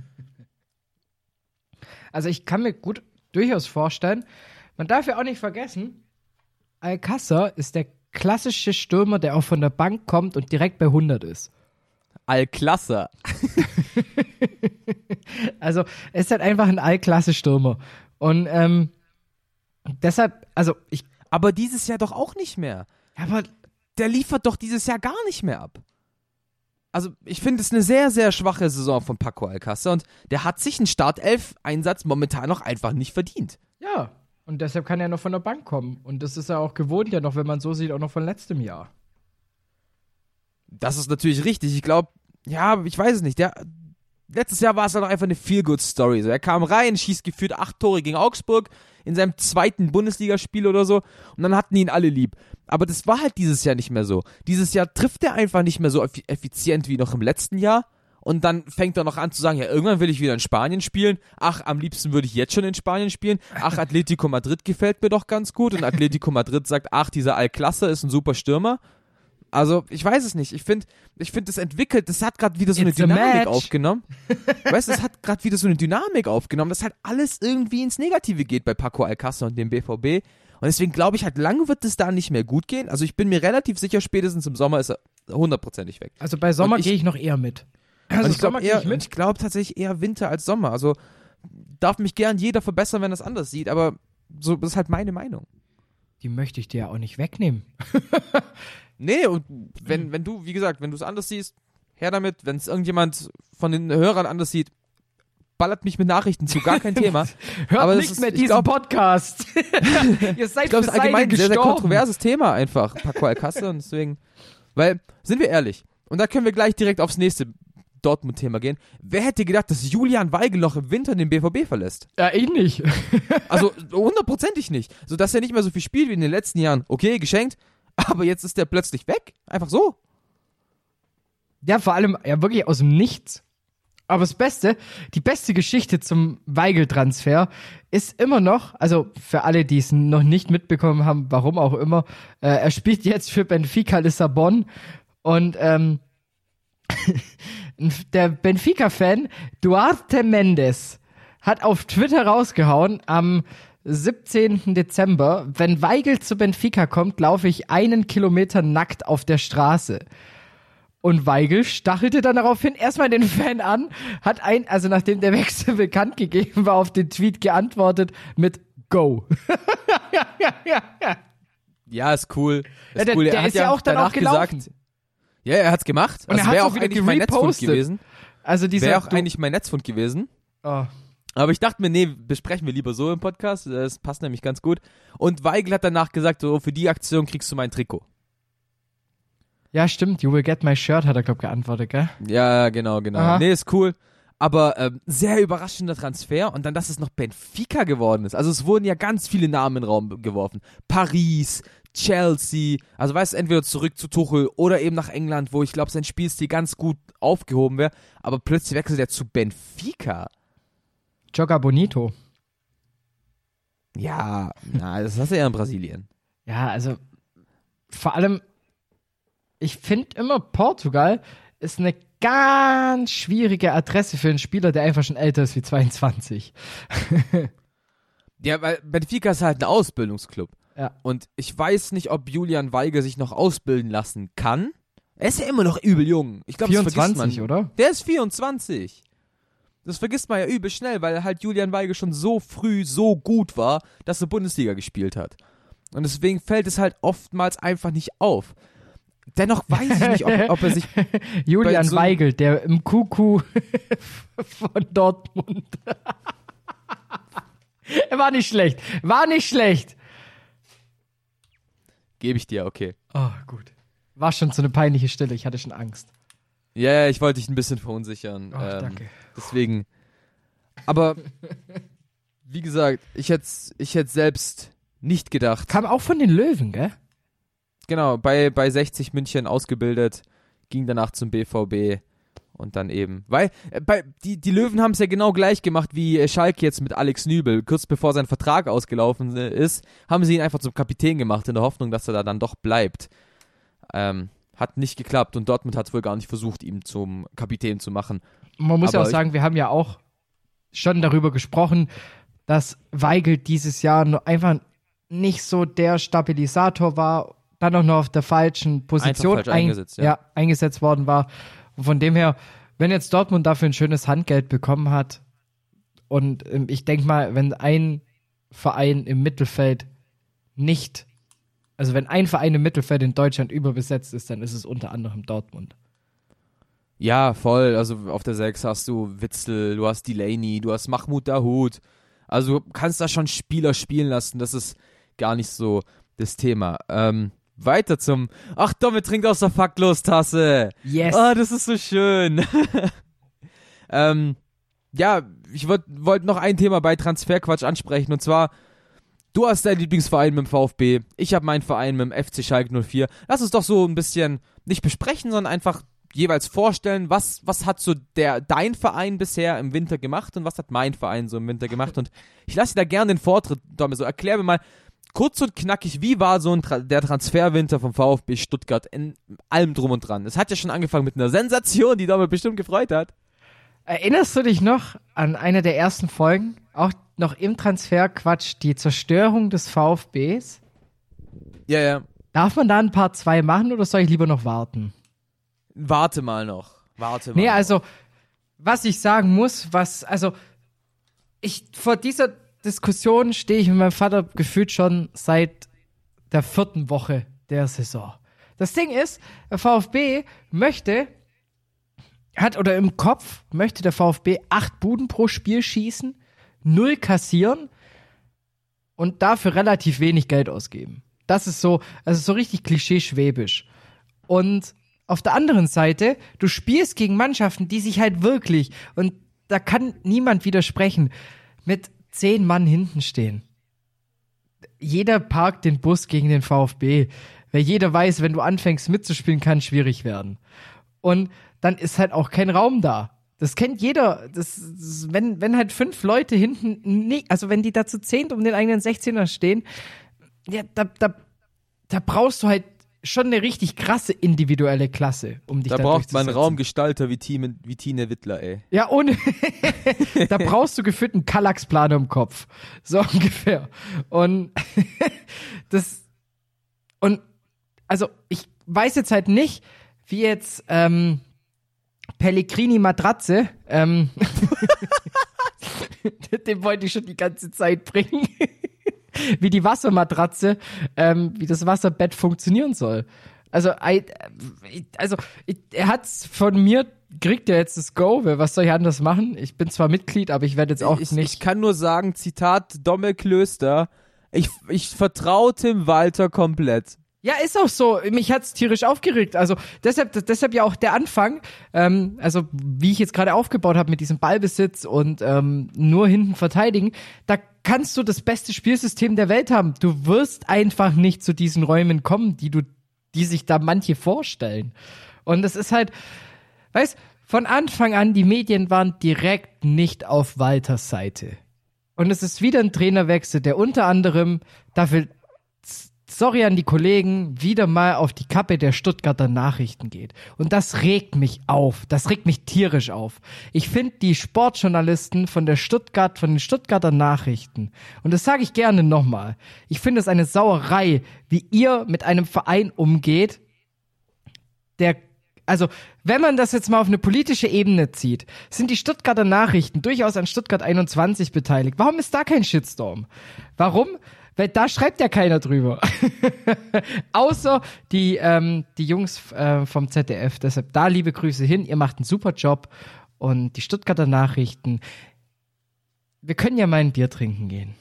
Also ich kann mir gut durchaus vorstellen, man darf ja auch nicht vergessen, Alcácer ist der klassische Stürmer, der auch von der Bank kommt und direkt bei hundert ist. Alcácer. Also er ist halt einfach ein Allklasse-Stürmer. Und ähm, deshalb, also ich... Aber dieses Jahr doch auch nicht mehr. Aber der liefert doch dieses Jahr gar nicht mehr ab. Also ich finde es eine sehr, sehr schwache Saison von Paco Alcácer und der hat sich einen Startelf-Einsatz momentan noch einfach nicht verdient. Ja, und deshalb kann er noch von der Bank kommen. Und das ist ja auch gewohnt ja noch, wenn man so sieht, auch noch von letztem Jahr. Das ist natürlich richtig. Ich glaube, ja, ich weiß es nicht. Der, letztes Jahr war es dann halt einfach eine Feel-Good-Story. So, er kam rein, schießt geführt acht Tore gegen Augsburg in seinem zweiten Bundesligaspiel oder so und dann hatten ihn alle lieb. Aber das war halt dieses Jahr nicht mehr so. Dieses Jahr trifft er einfach nicht mehr so effizient wie noch im letzten Jahr. Und dann fängt er noch an zu sagen, ja, irgendwann will ich wieder in Spanien spielen. Ach, am liebsten würde ich jetzt schon in Spanien spielen. Ach, Atletico Madrid gefällt mir doch ganz gut. Und Atletico Madrid sagt, ach, dieser Alcácer ist ein super Stürmer. Also, ich weiß es nicht. Ich finde, ich finde, das entwickelt, das hat gerade wieder so It's eine a Dynamik match. aufgenommen. Weißt du, das hat gerade wieder so eine Dynamik aufgenommen, dass halt alles irgendwie ins Negative geht bei Paco Alcácer und dem B V B. Und deswegen glaube ich halt, lang wird es da nicht mehr gut gehen. Also ich bin mir relativ sicher, spätestens im Sommer ist er hundertprozentig weg. Also bei Sommer Und ich- gehe ich noch eher mit. Also Und ich glaube Sommer gehe eher, ich mit. ich glaube tatsächlich eher Winter als Sommer. Also darf mich gern jeder verbessern, wenn er es anders sieht, aber so, das ist halt meine Meinung. Die möchte ich dir ja auch nicht wegnehmen. Nee, und wenn, wenn du, wie gesagt, wenn du es anders siehst, her damit. Wenn es irgendjemand von den Hörern anders sieht, ballert mich mit Nachrichten zu, gar kein Thema. Hört Aber das nicht ist- mehr ich diesen glaub- Podcast. Ihr seid Ich glaube, für es ist allgemein Seide ein sehr, sehr gestorben. kontroverses Thema einfach, Paco Alcácer, und deswegen, weil, sind wir ehrlich, und da können wir gleich direkt aufs nächste Dortmund-Thema gehen. Wer hätte gedacht, dass Julian Weigl noch im Winter den B V B verlässt? Ja, ich nicht. Also hundertprozentig nicht. So dass er nicht mehr so viel spielt wie in den letzten Jahren. Okay, geschenkt, aber jetzt ist der plötzlich weg. Einfach so. Ja, vor allem, ja, wirklich aus dem Nichts. Aber das Beste, die beste Geschichte zum Weigl-Transfer ist immer noch, also für alle, die es noch nicht mitbekommen haben, warum auch immer, äh, er spielt jetzt für Benfica Lissabon und ähm, der Benfica-Fan Duarte Mendes hat auf Twitter rausgehauen, am siebzehnten Dezember, wenn Weigl zu Benfica kommt, laufe ich einen Kilometer nackt auf der Straße. Und Weigl stachelte dann daraufhin erstmal den Fan an, hat ein, also nachdem der Wechsel bekannt gegeben war, auf den Tweet geantwortet mit Go. Ja, ist cool. Ist Ja, der- cool. Er der hat ist ja auch dann danach auch gelaufen. gesagt. Ja, er hat's gemacht. Und er Also hat's wäre auch auch wieder eigentlich mein Netzfund gerepostet. gewesen. Also dieser Wäre auch Du- eigentlich mein Netzfund gewesen. Oh. Aber ich dachte mir, nee, besprechen wir lieber so im Podcast. Das passt nämlich ganz gut. Und Weigl hat danach gesagt, so, für die Aktion kriegst du mein Trikot. Ja, stimmt, you will get my shirt, hat er, glaub geantwortet, gell? Ja, genau, genau. Aha. Nee, ist cool. Aber ähm, sehr überraschender Transfer und dann, dass es noch Benfica geworden ist. Also es wurden ja ganz viele Namen in den Raum geworfen. Paris, Chelsea, also weißt du, entweder zurück zu Tuchel oder eben nach England, wo ich glaube, sein Spielstil ganz gut aufgehoben wäre. Aber plötzlich wechselt er zu Benfica. Joga Bonito. Ja, na, das hast du ja in Brasilien. Ja, also vor allem, ich finde immer, Portugal ist eine ganz schwierige Adresse für einen Spieler, der einfach schon älter ist wie zweiundzwanzig. Ja, weil Benfica ist halt ein Ausbildungsclub. Ja. Und ich weiß nicht, ob Julian Weigl sich noch ausbilden lassen kann. Er ist ja immer noch übel jung. Ich glaube, das vergisst man. Oder? Der ist vierundzwanzig. Das vergisst man ja übel schnell, weil halt Julian Weigl schon so früh so gut war, dass er Bundesliga gespielt hat. Und deswegen fällt es halt oftmals einfach nicht auf. Dennoch weiß ich nicht, ob, ob er sich... Julian so Weigl, der im Kuckuck von Dortmund. Er war nicht schlecht. War nicht schlecht. Gebe ich dir, okay. Oh, gut. War schon so eine peinliche Stille. Ich hatte schon Angst. Ja, yeah, ich wollte dich ein bisschen verunsichern. Oh, ähm, danke. Deswegen. Aber, wie gesagt, ich hätte ich hätte selbst nicht gedacht. Kam auch von den Löwen, gell? Genau, bei, bei sechzig München ausgebildet, ging danach zum B V B und dann eben, weil äh, bei, die, die Löwen haben es ja genau gleich gemacht wie äh, Schalke jetzt mit Alex Nübel. Kurz bevor sein Vertrag ausgelaufen äh, ist, haben sie ihn einfach zum Kapitän gemacht, in der Hoffnung, dass er da dann doch bleibt. Ähm, hat nicht geklappt und Dortmund hat wohl gar nicht versucht, ihn zum Kapitän zu machen. Man muss Aber ja auch sagen, wir haben ja auch schon darüber gesprochen, dass Weigl dieses Jahr nur einfach nicht so der Stabilisator war, dann auch noch auf der falschen Position falsch eingesetzt, ja. ja, eingesetzt worden war. Und von dem her, wenn jetzt Dortmund dafür ein schönes Handgeld bekommen hat und ähm, ich denke mal, wenn ein Verein im Mittelfeld nicht, also wenn ein Verein im Mittelfeld in Deutschland überbesetzt ist, dann ist es unter anderem Dortmund. Ja, voll. Also auf der sechs hast du Witzel, du hast Delaney, du hast Mahmoud Dahoud. Also du kannst da schon Spieler spielen lassen. Das ist gar nicht so das Thema. Ähm, weiter zum... Ach, Domme trinkt aus der Faktlos-Tasse. Yes. Ah, das ist so schön. ähm, ja, ich wollte wollt noch ein Thema bei Transferquatsch ansprechen. Und zwar, du hast deinen Lieblingsverein mit dem VfB. Ich habe meinen Verein mit dem F C Schalke null vier. Lass uns doch so ein bisschen nicht besprechen, sondern einfach jeweils vorstellen, was, was hat so der, dein Verein bisher im Winter gemacht und was hat mein Verein so im Winter gemacht. Und ich lasse dir da gerne den Vortritt, Domme, so erklär mir mal kurz und knackig, wie war so ein Tra- der Transferwinter vom VfB Stuttgart in allem drum und dran. Es hat ja schon angefangen mit einer Sensation, die Domme bestimmt gefreut hat. Erinnerst du dich noch an eine der ersten Folgen, auch noch im Transferquatsch, die Zerstörung des VfBs? Ja, ja. Darf man da ein Part zwei machen oder soll ich lieber noch warten? Warte mal noch. Warte mal. Nee, noch. also, was ich sagen muss, was, also, ich, vor dieser Diskussion stehe ich mit meinem Vater gefühlt schon seit der vierten Woche der Saison. Das Ding ist, der VfB möchte, hat oder im Kopf möchte der VfB acht Buden pro Spiel schießen, null kassieren und dafür relativ wenig Geld ausgeben. Das ist so, also so richtig klischee-schwäbisch. Und auf der anderen Seite, du spielst gegen Mannschaften, die sich halt wirklich, und da kann niemand widersprechen, mit zehn Mann hinten stehen. Jeder parkt den Bus gegen den VfB, weil jeder weiß, wenn du anfängst mitzuspielen, kann es schwierig werden. Und dann ist halt auch kein Raum da. Das kennt jeder. Das, das, wenn, wenn halt fünf Leute hinten, nicht, also wenn die da zu zehnt um den eigenen sechzehner stehen, ja, da, da, da brauchst du halt schon eine richtig krasse individuelle Klasse, um dich da, da braucht man einen Raumgestalter wie, Team, wie Tine Wittler, ey. Ja, ohne. Da brauchst du gefühlt einen Kallax-Plan im Kopf. So ungefähr. Und das. Und also, ich weiß jetzt halt nicht, wie jetzt ähm, Pellegrini Matratze, ähm, den wollte ich schon die ganze Zeit bringen. Wie die Wassermatratze, ähm, wie das Wasserbett funktionieren soll. Also, I, also ich, er hat's von mir, kriegt er jetzt das Go, weil was soll ich anders machen? Ich bin zwar Mitglied, aber ich werde jetzt auch ich, nicht... Ich kann nur sagen, Zitat Domme Klöster, ich, ich vertraue Tim Walter komplett. Ja, ist auch so. Mich hat's tierisch aufgeregt. Also deshalb, deshalb ja auch der Anfang, ähm, also wie ich jetzt gerade aufgebaut habe mit diesem Ballbesitz und ähm, nur hinten verteidigen, da kannst du das beste Spielsystem der Welt haben. Du wirst einfach nicht zu diesen Räumen kommen, die du, die sich da manche vorstellen. Und das ist halt, weißt, von Anfang an, die Medien waren direkt nicht auf Walters Seite. Und es ist wieder ein Trainerwechsel, der unter anderem dafür, sorry an die Kollegen, wieder mal auf die Kappe der Stuttgarter Nachrichten geht. Und das regt mich auf. Das regt mich tierisch auf. Ich finde die Sportjournalisten von der Stuttgart, von den Stuttgarter Nachrichten, und das sage ich gerne nochmal, ich finde es eine Sauerei, wie ihr mit einem Verein umgeht, der, also, wenn man das jetzt mal auf eine politische Ebene zieht, sind die Stuttgarter Nachrichten durchaus an Stuttgart einundzwanzig beteiligt. Warum ist da kein Shitstorm? Warum? Weil da schreibt ja keiner drüber. Außer die, ähm, die Jungs äh, vom Z D F. Deshalb da liebe Grüße hin. Ihr macht einen super Job. Und die Stuttgarter Nachrichten. Wir können ja mal ein Bier trinken gehen.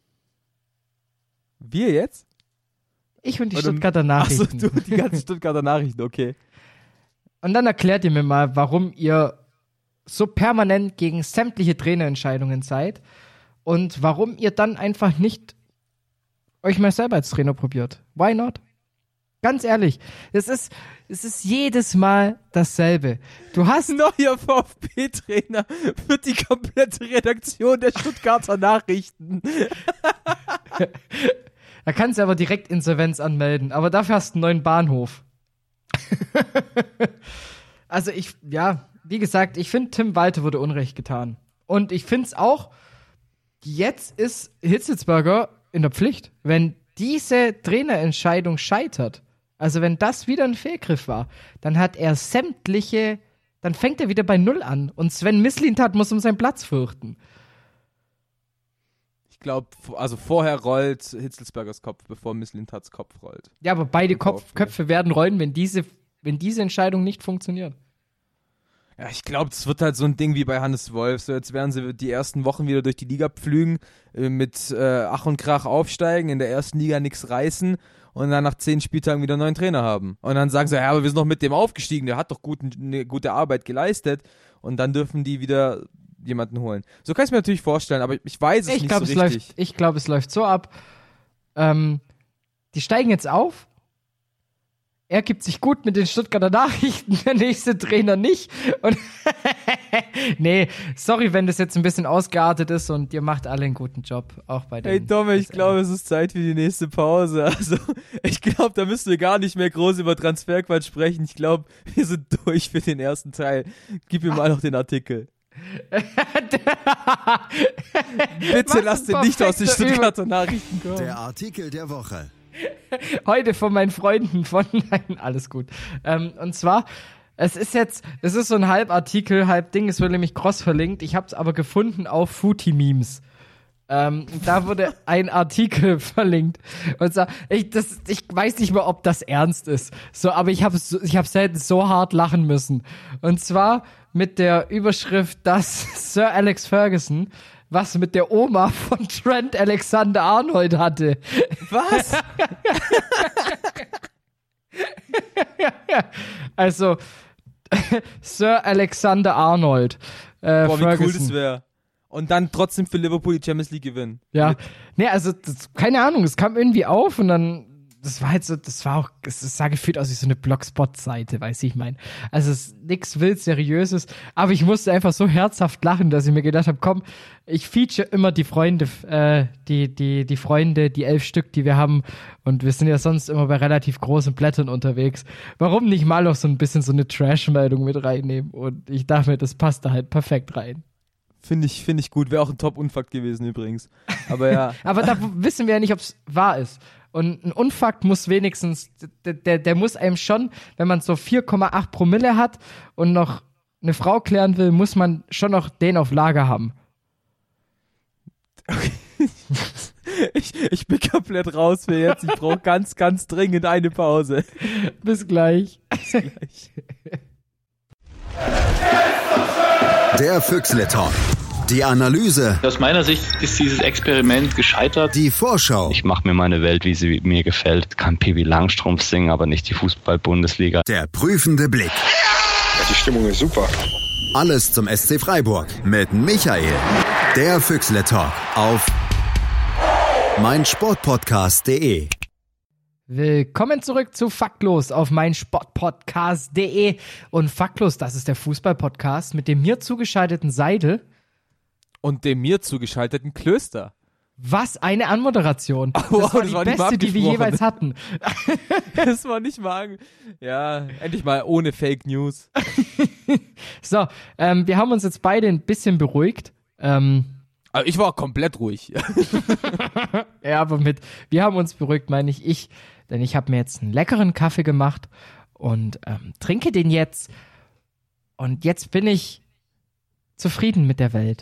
Wir jetzt? Ich und die Oder, Stuttgarter Nachrichten. Achso, du, die ganzen Stuttgarter Nachrichten, okay. Und dann erklärt ihr mir mal, warum ihr so permanent gegen sämtliche Trainerentscheidungen seid und warum ihr dann einfach nicht euch mal selber als Trainer probiert. Why not? Ganz ehrlich, es ist, es ist jedes Mal dasselbe. Du hast neuer VfB-Trainer für die komplette Redaktion der Stuttgarter Nachrichten. Da kannst du aber direkt Insolvenz anmelden, aber dafür hast du einen neuen Bahnhof. Also ich, ja, wie gesagt, ich finde, Tim Walter wurde Unrecht getan. Und ich finde es auch, jetzt ist Hitzelsberger in der Pflicht. Wenn diese Trainerentscheidung scheitert, also wenn das wieder ein Fehlgriff war, dann hat er sämtliche, dann fängt er wieder bei Null an. Und Sven Mislintat muss um seinen Platz fürchten. Ich glaube, also vorher rollt Hitzelsbergers Kopf, bevor Mislintats Kopf rollt. Ja, aber beide Kopf, Köpfe werden rollen, wenn diese, wenn diese Entscheidung nicht funktioniert. Ja, ich glaube, es wird halt so ein Ding wie bei Hannes Wolf. So, jetzt werden sie die ersten Wochen wieder durch die Liga pflügen, äh, mit äh, Ach und Krach aufsteigen, in der ersten Liga nichts reißen und dann nach zehn Spieltagen wieder einen neuen Trainer haben. Und dann sagen sie, ja, aber wir sind noch mit dem aufgestiegen, der hat doch gut, eine gute Arbeit geleistet. Und dann dürfen die wieder jemanden holen. So kann ich es mir natürlich vorstellen, aber ich weiß es ich nicht glaub, so es richtig. Läuft, ich glaube, es läuft so ab. Ähm, die steigen jetzt auf. Er gibt sich gut mit den Stuttgarter Nachrichten, der nächste Trainer nicht. Und nee, sorry, wenn das jetzt ein bisschen ausgeartet ist und ihr macht alle einen guten Job, auch bei den. Hey Tom, ich glaube, es ist Zeit für die nächste Pause. Also, ich glaube, da müssen wir gar nicht mehr groß über Transferquatsch sprechen. Ich glaube, wir sind durch für den ersten Teil. Gib mir mal noch den Artikel. Bitte lass den nicht aus den Stuttgarter Nachrichten kommen. Der Artikel der Woche. Heute von meinen Freunden von, nein, alles gut. Ähm, und zwar, es ist jetzt, es ist so ein Halbartikel, halb Ding, es wird nämlich cross verlinkt. Ich habe es aber gefunden auf Footy-Memes. Ähm, da wurde ein Artikel verlinkt. Und zwar, ich, das, ich weiß nicht mal, ob das ernst ist. So, aber ich habe ich hab selten so hart lachen müssen. Und zwar mit der Überschrift, dass Sir Alex Ferguson was mit der Oma von Trent Alexander-Arnold hatte. Was? Also, Sir Alexander-Arnold. Äh, Boah, wie Ferguson. cool das wäre. Und dann trotzdem für Liverpool die Champions League gewinnen. Ja, nee, also, das, keine Ahnung, es kam irgendwie auf und dann, das war halt so, das war auch, es sah gefühlt aus wie so eine Blogspot-Seite, weiß ich mein. Also, es ist nix wild Seriöses, aber ich musste einfach so herzhaft lachen, dass ich mir gedacht habe, komm, ich feature immer die Freunde, äh, die, die, die Freunde, die elf Stück, die wir haben, und wir sind ja sonst immer bei relativ großen Blättern unterwegs. Warum nicht mal noch so ein bisschen so eine Trash-Meldung mit reinnehmen? Und ich dachte mir, das passt da halt perfekt rein. Finde ich, finde ich gut. Wäre auch ein Top-Unfakt gewesen übrigens. Aber ja. Aber da wissen wir ja nicht, ob es wahr ist. Und ein Unfakt muss wenigstens, der, der, der muss einem schon, wenn man so vier Komma acht Promille hat und noch eine Frau klären will, muss man schon noch den auf Lager haben. Okay. Ich, ich bin komplett raus für jetzt. Ich brauche ganz, ganz dringend eine Pause. Bis gleich. Bis gleich. Der Füchsle-Talk. Die Analyse. Aus meiner Sicht ist dieses Experiment gescheitert. Die Vorschau. Ich mache mir meine Welt, wie sie mir gefällt. Kann Pippi Langstrumpf singen, aber nicht die Fußball-Bundesliga. Der prüfende Blick. Die Stimmung ist super. Alles zum S C Freiburg mit Michael. Der Füchsle-Talk auf meinsportpodcast punkt de. Willkommen zurück zu Faktlos auf meinsportpodcast punkt de. Und Faktlos, das ist der Fußball-Podcast mit dem mir zugeschalteten Seidel. Und dem mir zugeschalteten Klöster. Was eine Anmoderation. Das wow, war das die war nicht beste, die wir jeweils hatten. Das war nicht mal, ja, endlich mal ohne Fake News. So, ähm, wir haben uns jetzt beide ein bisschen beruhigt. Ähm, also ich war komplett ruhig. Ja, aber mit, wir haben uns beruhigt, meine ich, ich, denn ich habe mir jetzt einen leckeren Kaffee gemacht und ähm, trinke den jetzt. Und jetzt bin ich zufrieden mit der Welt.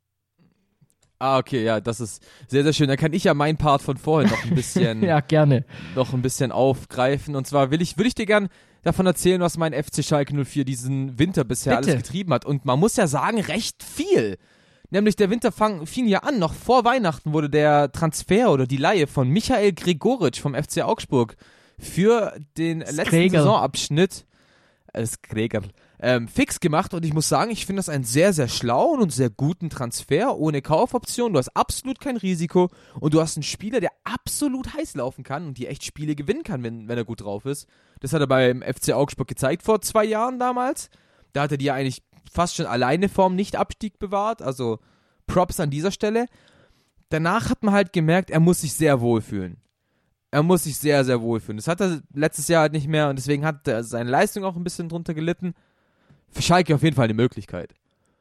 Ah, okay, ja, das ist sehr, sehr schön. Dann kann ich ja meinen Part von vorhin noch ein bisschen, ja, gerne. noch ein bisschen aufgreifen. Und zwar will ich, will ich dir gern davon erzählen, was mein F C Schalke null vier diesen Winter bisher Bitte. alles getrieben hat. Und man muss ja sagen, recht viel. Nämlich der Winter fang, fing ja an, noch vor Weihnachten wurde der Transfer oder die Leihe von Michael Gregoritsch vom F C Augsburg für den letzten Skregel. Saisonabschnitt äh, Skregel, ähm, fix gemacht. Und ich muss sagen, ich finde das einen sehr, sehr schlauen und sehr guten Transfer, ohne Kaufoption. Du hast absolut kein Risiko und du hast einen Spieler, der absolut heiß laufen kann und die echt Spiele gewinnen kann, wenn, wenn er gut drauf ist. Das hat er beim F C Augsburg gezeigt vor zwei Jahren damals. Da hat er die ja eigentlich fast schon alleine vorm Nicht-Abstieg bewahrt, also Props an dieser Stelle. Danach hat man halt gemerkt, er muss sich sehr wohlfühlen. Er muss sich sehr, sehr wohlfühlen. Das hat er letztes Jahr halt nicht mehr und deswegen hat er seine Leistung auch ein bisschen drunter gelitten. Für Schalke auf jeden Fall eine Möglichkeit.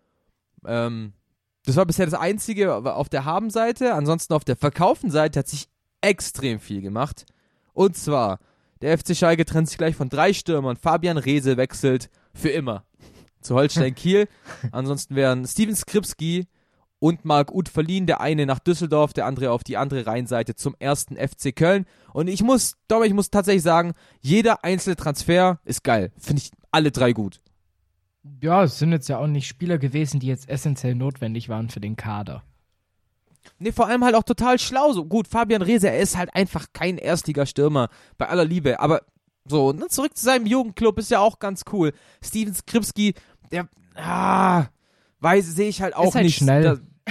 Ähm, das war bisher das Einzige auf der Habenseite. Ansonsten auf der Verkaufenseite hat sich extrem viel gemacht. Und zwar, der F C Schalke trennt sich gleich von drei Stürmern. Fabian Reese wechselt für immer zu Holstein Kiel. Ansonsten wären Steven Skripski und Marc Uth verliehen, der eine nach Düsseldorf, der andere auf die andere Rheinseite zum ersten F C Köln. Und ich muss, doch, ich muss tatsächlich sagen, jeder einzelne Transfer ist geil. Finde ich alle drei gut. Ja, es sind jetzt ja auch nicht Spieler gewesen, die jetzt essentiell notwendig waren für den Kader. Nee, vor allem halt auch total schlau. So gut, Fabian Reese, er ist halt einfach kein Erstligastürmer, bei aller Liebe. Aber so, ne, zurück zu seinem Jugendclub ist ja auch ganz cool. Steven Skripski, der, ah, weiß, sehe ich halt auch ist halt nicht. Schnell.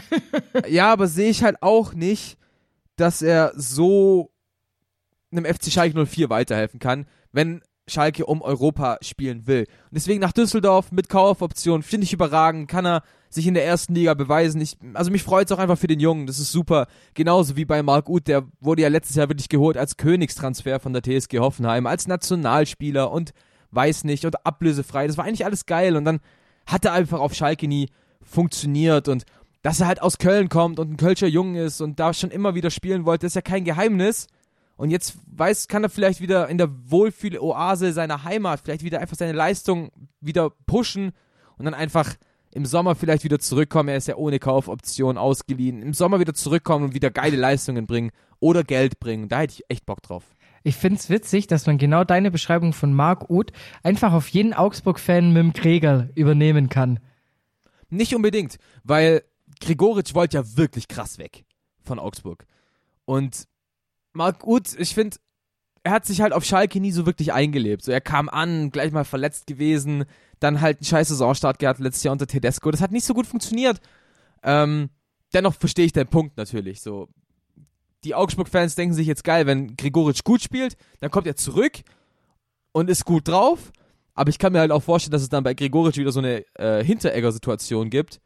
Da, ja, aber sehe ich halt auch nicht, dass er so einem F C Schalke null vier weiterhelfen kann, wenn Schalke um Europa spielen will. Und deswegen nach Düsseldorf mit Kaufoption, finde ich überragend, kann er sich in der ersten Liga beweisen. Ich, also mich freut es auch einfach für den Jungen, das ist super. Genauso wie bei Marc Uth, der wurde ja letztes Jahr wirklich geholt als Königstransfer von der T S G Hoffenheim, als Nationalspieler und weiß nicht und ablösefrei. Das war eigentlich alles geil und dann hat er einfach auf Schalke nie funktioniert und dass er halt aus Köln kommt und ein Kölscher Jung ist und da schon immer wieder spielen wollte, ist ja kein Geheimnis. Und jetzt weiß, kann er vielleicht wieder in der Wohlfühl-Oase seiner Heimat vielleicht wieder einfach seine Leistung wieder pushen und dann einfach im Sommer vielleicht wieder zurückkommen. Er ist ja ohne Kaufoption ausgeliehen. Im Sommer wieder zurückkommen und wieder geile Leistungen bringen oder Geld bringen. Da hätte ich echt Bock drauf. Ich find's witzig, dass man genau deine Beschreibung von Marc Uth einfach auf jeden Augsburg-Fan mit dem Gregerl übernehmen kann. Nicht unbedingt, weil Gregoritsch wollte ja wirklich krass weg von Augsburg. Und Marc Uth, ich finde, er hat sich halt auf Schalke nie so wirklich eingelebt. So, er kam an, gleich mal verletzt gewesen, dann halt einen scheiß Saisonstart gehabt letztes Jahr unter Tedesco. Das hat nicht so gut funktioniert. Ähm, dennoch verstehe ich deinen Punkt natürlich. So, die Augsburg-Fans denken sich jetzt geil, wenn Gregoritsch gut spielt, dann kommt er zurück und ist gut drauf. Aber ich kann mir halt auch vorstellen, dass es dann bei Gregoritsch wieder so eine äh, Hinteregger-Situation gibt.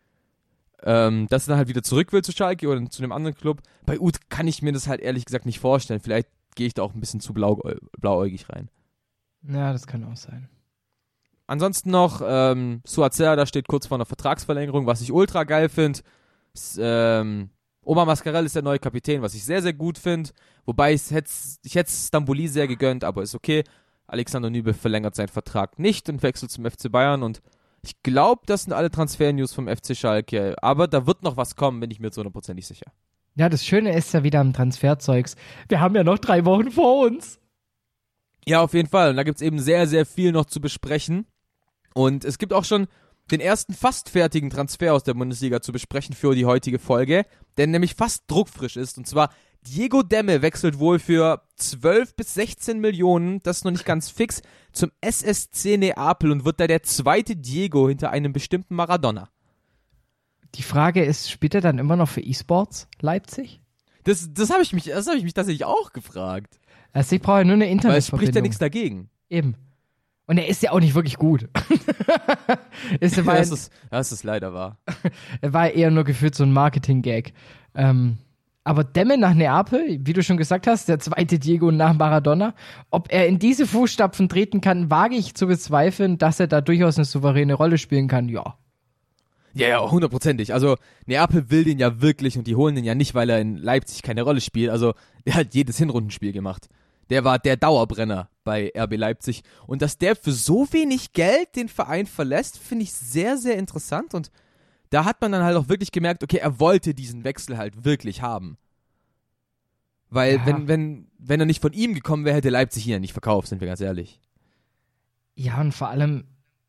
Ähm, dass er dann halt wieder zurück will zu Schalke oder zu einem anderen Club. Bei Uth kann ich mir das halt ehrlich gesagt nicht vorstellen. Vielleicht gehe ich da auch ein bisschen zu blau, blauäugig rein. Ja, das kann auch sein. Ansonsten noch ähm, Suazer, da steht kurz vor einer Vertragsverlängerung, was ich ultra geil finde. Ähm, Omar Mascarell ist der neue Kapitän, was ich sehr, sehr gut finde. Wobei ich hätte ich es Stambouli sehr gegönnt, aber ist okay. Alexander Nübel verlängert seinen Vertrag nicht und wechselt zum F C Bayern und ich glaube, das sind alle Transfer-News vom F C Schalke, aber da wird noch was kommen, bin ich mir zu hundertprozentig sicher. Ja, das Schöne ist ja wieder am Transferzeugs. Wir haben ja noch drei Wochen vor uns. Ja, auf jeden Fall. Und da gibt es eben sehr, sehr viel noch zu besprechen. Und es gibt auch schon den ersten fast fertigen Transfer aus der Bundesliga zu besprechen für die heutige Folge, der nämlich fast druckfrisch ist. Und zwar Diego Demme wechselt wohl für zwölf bis sechzehn Millionen, das ist noch nicht ganz fix, zum S S C Neapel und wird da der zweite Diego hinter einem bestimmten Maradona. Die Frage ist, spielt er dann immer noch für E-Sports Leipzig? Das, das habe ich mich, das habe ich mich tatsächlich auch gefragt. Also ich brauche nur eine Internetverbindung. Weil es spricht ja nichts dagegen. Eben. Und er ist ja auch nicht wirklich gut. ist ja, das, ist, das ist leider wahr. Er war eher nur gefühlt so ein Marketing-Gag. Ähm, aber Demme nach Neapel, wie du schon gesagt hast, der zweite Diego nach Maradona. Ob er in diese Fußstapfen treten kann, wage ich zu bezweifeln, dass er da durchaus eine souveräne Rolle spielen kann. Ja. Ja, ja, hundertprozentig. Also Neapel will den ja wirklich und die holen den ja nicht, weil er in Leipzig keine Rolle spielt. Also der hat jedes Hinrundenspiel gemacht. Der war der Dauerbrenner bei R B Leipzig. Und dass der für so wenig Geld den Verein verlässt, finde ich sehr, sehr interessant. Und da hat man dann halt auch wirklich gemerkt, okay, er wollte diesen Wechsel halt wirklich haben. Weil ja. wenn, wenn, wenn er nicht von ihm gekommen wäre, hätte Leipzig ihn ja nicht verkauft, sind wir ganz ehrlich. Ja, und vor allem,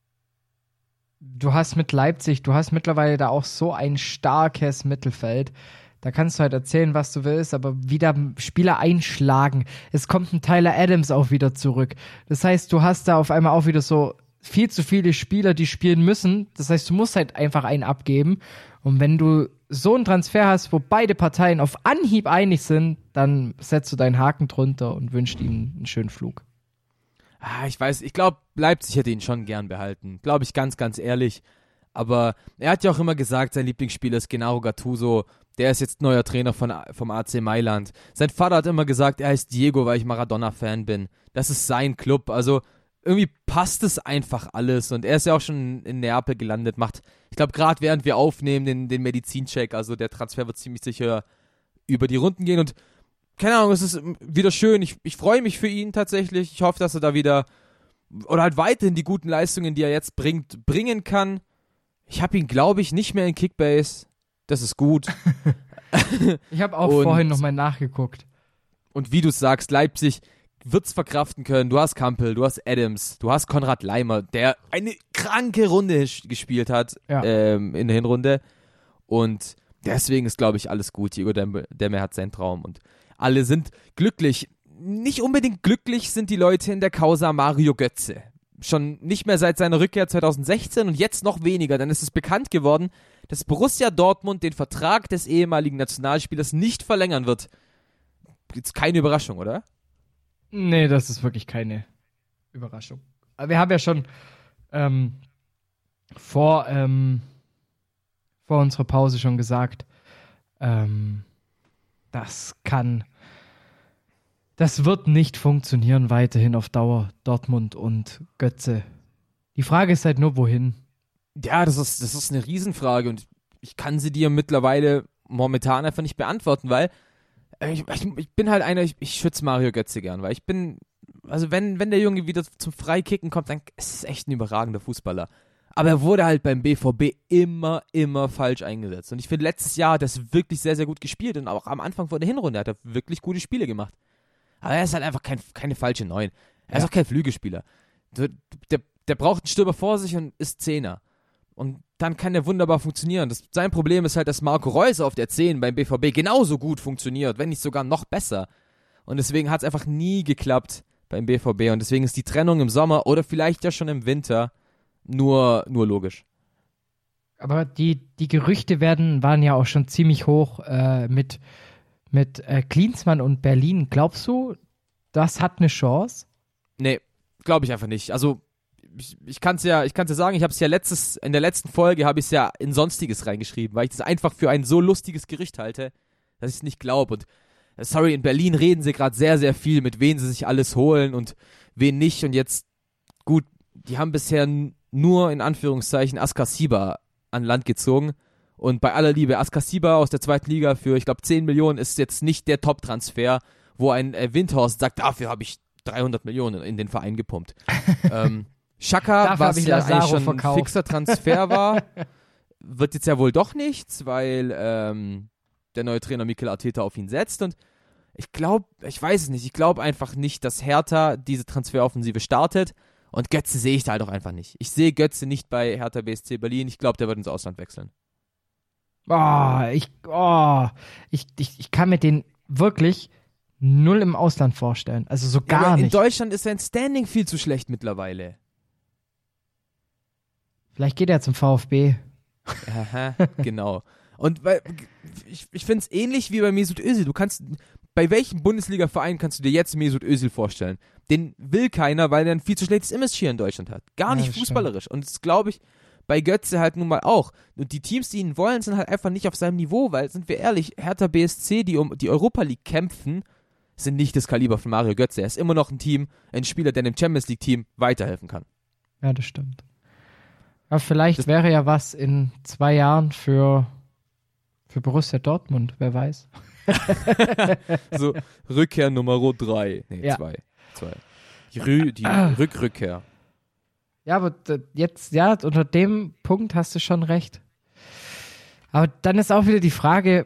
du hast mit Leipzig, du hast mittlerweile da auch so ein starkes Mittelfeld. Da kannst du halt erzählen, was du willst, aber wieder Spieler einschlagen. Es kommt ein Tyler Adams auch wieder zurück. Das heißt, du hast da auf einmal auch wieder so viel zu viele Spieler, die spielen müssen. Das heißt, du musst halt einfach einen abgeben. Und wenn du so einen Transfer hast, wo beide Parteien auf Anhieb einig sind, dann setzt du deinen Haken drunter und wünschst ihm einen schönen Flug. Ah, ich weiß, ich glaube, Leipzig hätte ihn schon gern behalten. Glaube ich ganz, ganz ehrlich. Aber er hat ja auch immer gesagt, sein Lieblingsspieler ist Gennaro Gattuso. Der ist jetzt neuer Trainer von, vom A C Mailand. Sein Vater hat immer gesagt, er heißt Diego, weil ich Maradona-Fan bin. Das ist sein Club. Also irgendwie passt es einfach alles. Und er ist ja auch schon in Neapel gelandet. Macht, ich glaube, gerade während wir aufnehmen, den, den Medizincheck. Also der Transfer wird ziemlich sicher über die Runden gehen. Und keine Ahnung, es ist wieder schön. Ich, ich freue mich für ihn tatsächlich. Ich hoffe, dass er da wieder oder halt weiterhin die guten Leistungen, die er jetzt bringt, bringen kann. Ich habe ihn, glaube ich, nicht mehr in Kickbase. Das ist gut. Ich habe auch und, vorhin nochmal nachgeguckt. Und wie du sagst, Leipzig wird's verkraften können. Du hast Kampel, du hast Adams, du hast Konrad Leimer, der eine kranke Runde gespielt hat ja. ähm, in der Hinrunde. Und deswegen ist, glaube ich, alles gut. Diego Demme hat seinen Traum und alle sind glücklich. Nicht unbedingt glücklich sind die Leute in der Causa Mario Götze. Schon nicht mehr seit seiner Rückkehr zwanzig sechzehn und jetzt noch weniger, denn es ist bekannt geworden, dass Borussia Dortmund den Vertrag des ehemaligen Nationalspielers nicht verlängern wird. Jetzt keine Überraschung, oder? Nee, das ist wirklich keine Überraschung. Aber wir haben ja schon ähm, vor, ähm, vor unserer Pause schon gesagt, ähm, das kann, das wird nicht funktionieren weiterhin auf Dauer, Dortmund und Götze. Die Frage ist halt nur, wohin? Ja, das ist, das ist eine Riesenfrage und ich kann sie dir mittlerweile momentan einfach nicht beantworten, weil ich, ich, ich bin halt einer, ich, ich schütze Mario Götze gern, weil ich bin, also wenn, wenn der Junge wieder zum Freikicken kommt, dann ist es echt ein überragender Fußballer. Aber er wurde halt beim B V B immer, immer falsch eingesetzt. Und ich finde, letztes Jahr hat er es wirklich sehr, sehr gut gespielt und auch am Anfang von der Hinrunde hat er wirklich gute Spiele gemacht. Aber er ist halt einfach kein, keine falsche Neun. Er ist Ja. auch kein Flügelspieler. Der, der, der braucht einen Stürmer vor sich und ist Zehner. Und dann kann der wunderbar funktionieren. Das, sein Problem ist halt, dass Marco Reus auf der zehn beim B V B genauso gut funktioniert, wenn nicht sogar noch besser. Und deswegen hat es einfach nie geklappt beim B V B. Und deswegen ist die Trennung im Sommer oder vielleicht ja schon im Winter nur, nur logisch. Aber die, die Gerüchte werden, waren ja auch schon ziemlich hoch äh, mit, mit äh, Klinsmann und Berlin. Glaubst du, das hat eine Chance? Nee, glaube ich einfach nicht. Also ich, ich kann es ja, ich kann's ja sagen, ich habe es ja letztes, in der letzten Folge habe ich es ja in Sonstiges reingeschrieben, weil ich das einfach für ein so lustiges Gerücht halte, dass ich es nicht glaube. Und äh, sorry, in Berlin reden sie gerade sehr, sehr viel, mit wen sie sich alles holen und wen nicht. Und jetzt, gut, die haben bisher n- nur in Anführungszeichen Askasiba an Land gezogen. Und bei aller Liebe, Askasiba aus der zweiten Liga für, ich glaube, zehn Millionen ist jetzt nicht der Top-Transfer, wo ein äh, Windhorst sagt, dafür habe ich dreihundert Millionen in den Verein gepumpt. ähm, Xhaka, Dafür hab was ich ja Lazaro eigentlich schon verkauft. ein fixer Transfer war, wird jetzt ja wohl doch nichts, weil ähm, der neue Trainer Mikel Arteta auf ihn setzt. Und ich glaube, ich weiß es nicht, ich glaube einfach nicht, dass Hertha diese Transferoffensive startet. Und Götze sehe ich da halt auch einfach nicht. Ich sehe Götze nicht bei Hertha B S C Berlin. Ich glaube, der wird ins Ausland wechseln. Oh, ich, oh, ich, ich, ich kann mir den wirklich null im Ausland vorstellen. Also so Ja, gar aber in nicht. Deutschland ist sein Standing viel zu schlecht mittlerweile. Vielleicht geht er zum VfB. Aha, genau. Und weil ich, ich finde es ähnlich wie bei Mesut Özil. Du kannst bei welchem Bundesliga-Verein kannst du dir jetzt Mesut Özil vorstellen? Den will keiner, weil er ein viel zu schlechtes Image hier in Deutschland hat. Gar nicht ja, fußballerisch. Stimmt. Und das glaube ich bei Götze halt nun mal auch. Und die Teams, die ihn wollen, sind halt einfach nicht auf seinem Niveau, weil, sind wir ehrlich, Hertha B S C, die um die Europa League kämpfen, sind nicht das Kaliber von Mario Götze. Er ist immer noch ein Team, ein Spieler, der dem Champions League-Team weiterhelfen kann. Ja, das stimmt. Aber vielleicht das wäre ja was in zwei Jahren für, für Borussia Dortmund, wer weiß. So, Rückkehr Nummer drei. Nee, ja. zwei. zwei. Die, Rü- die ah. Rückrückkehr. Ja, aber d- jetzt, ja, unter dem Punkt hast du schon recht. Aber dann ist auch wieder die Frage,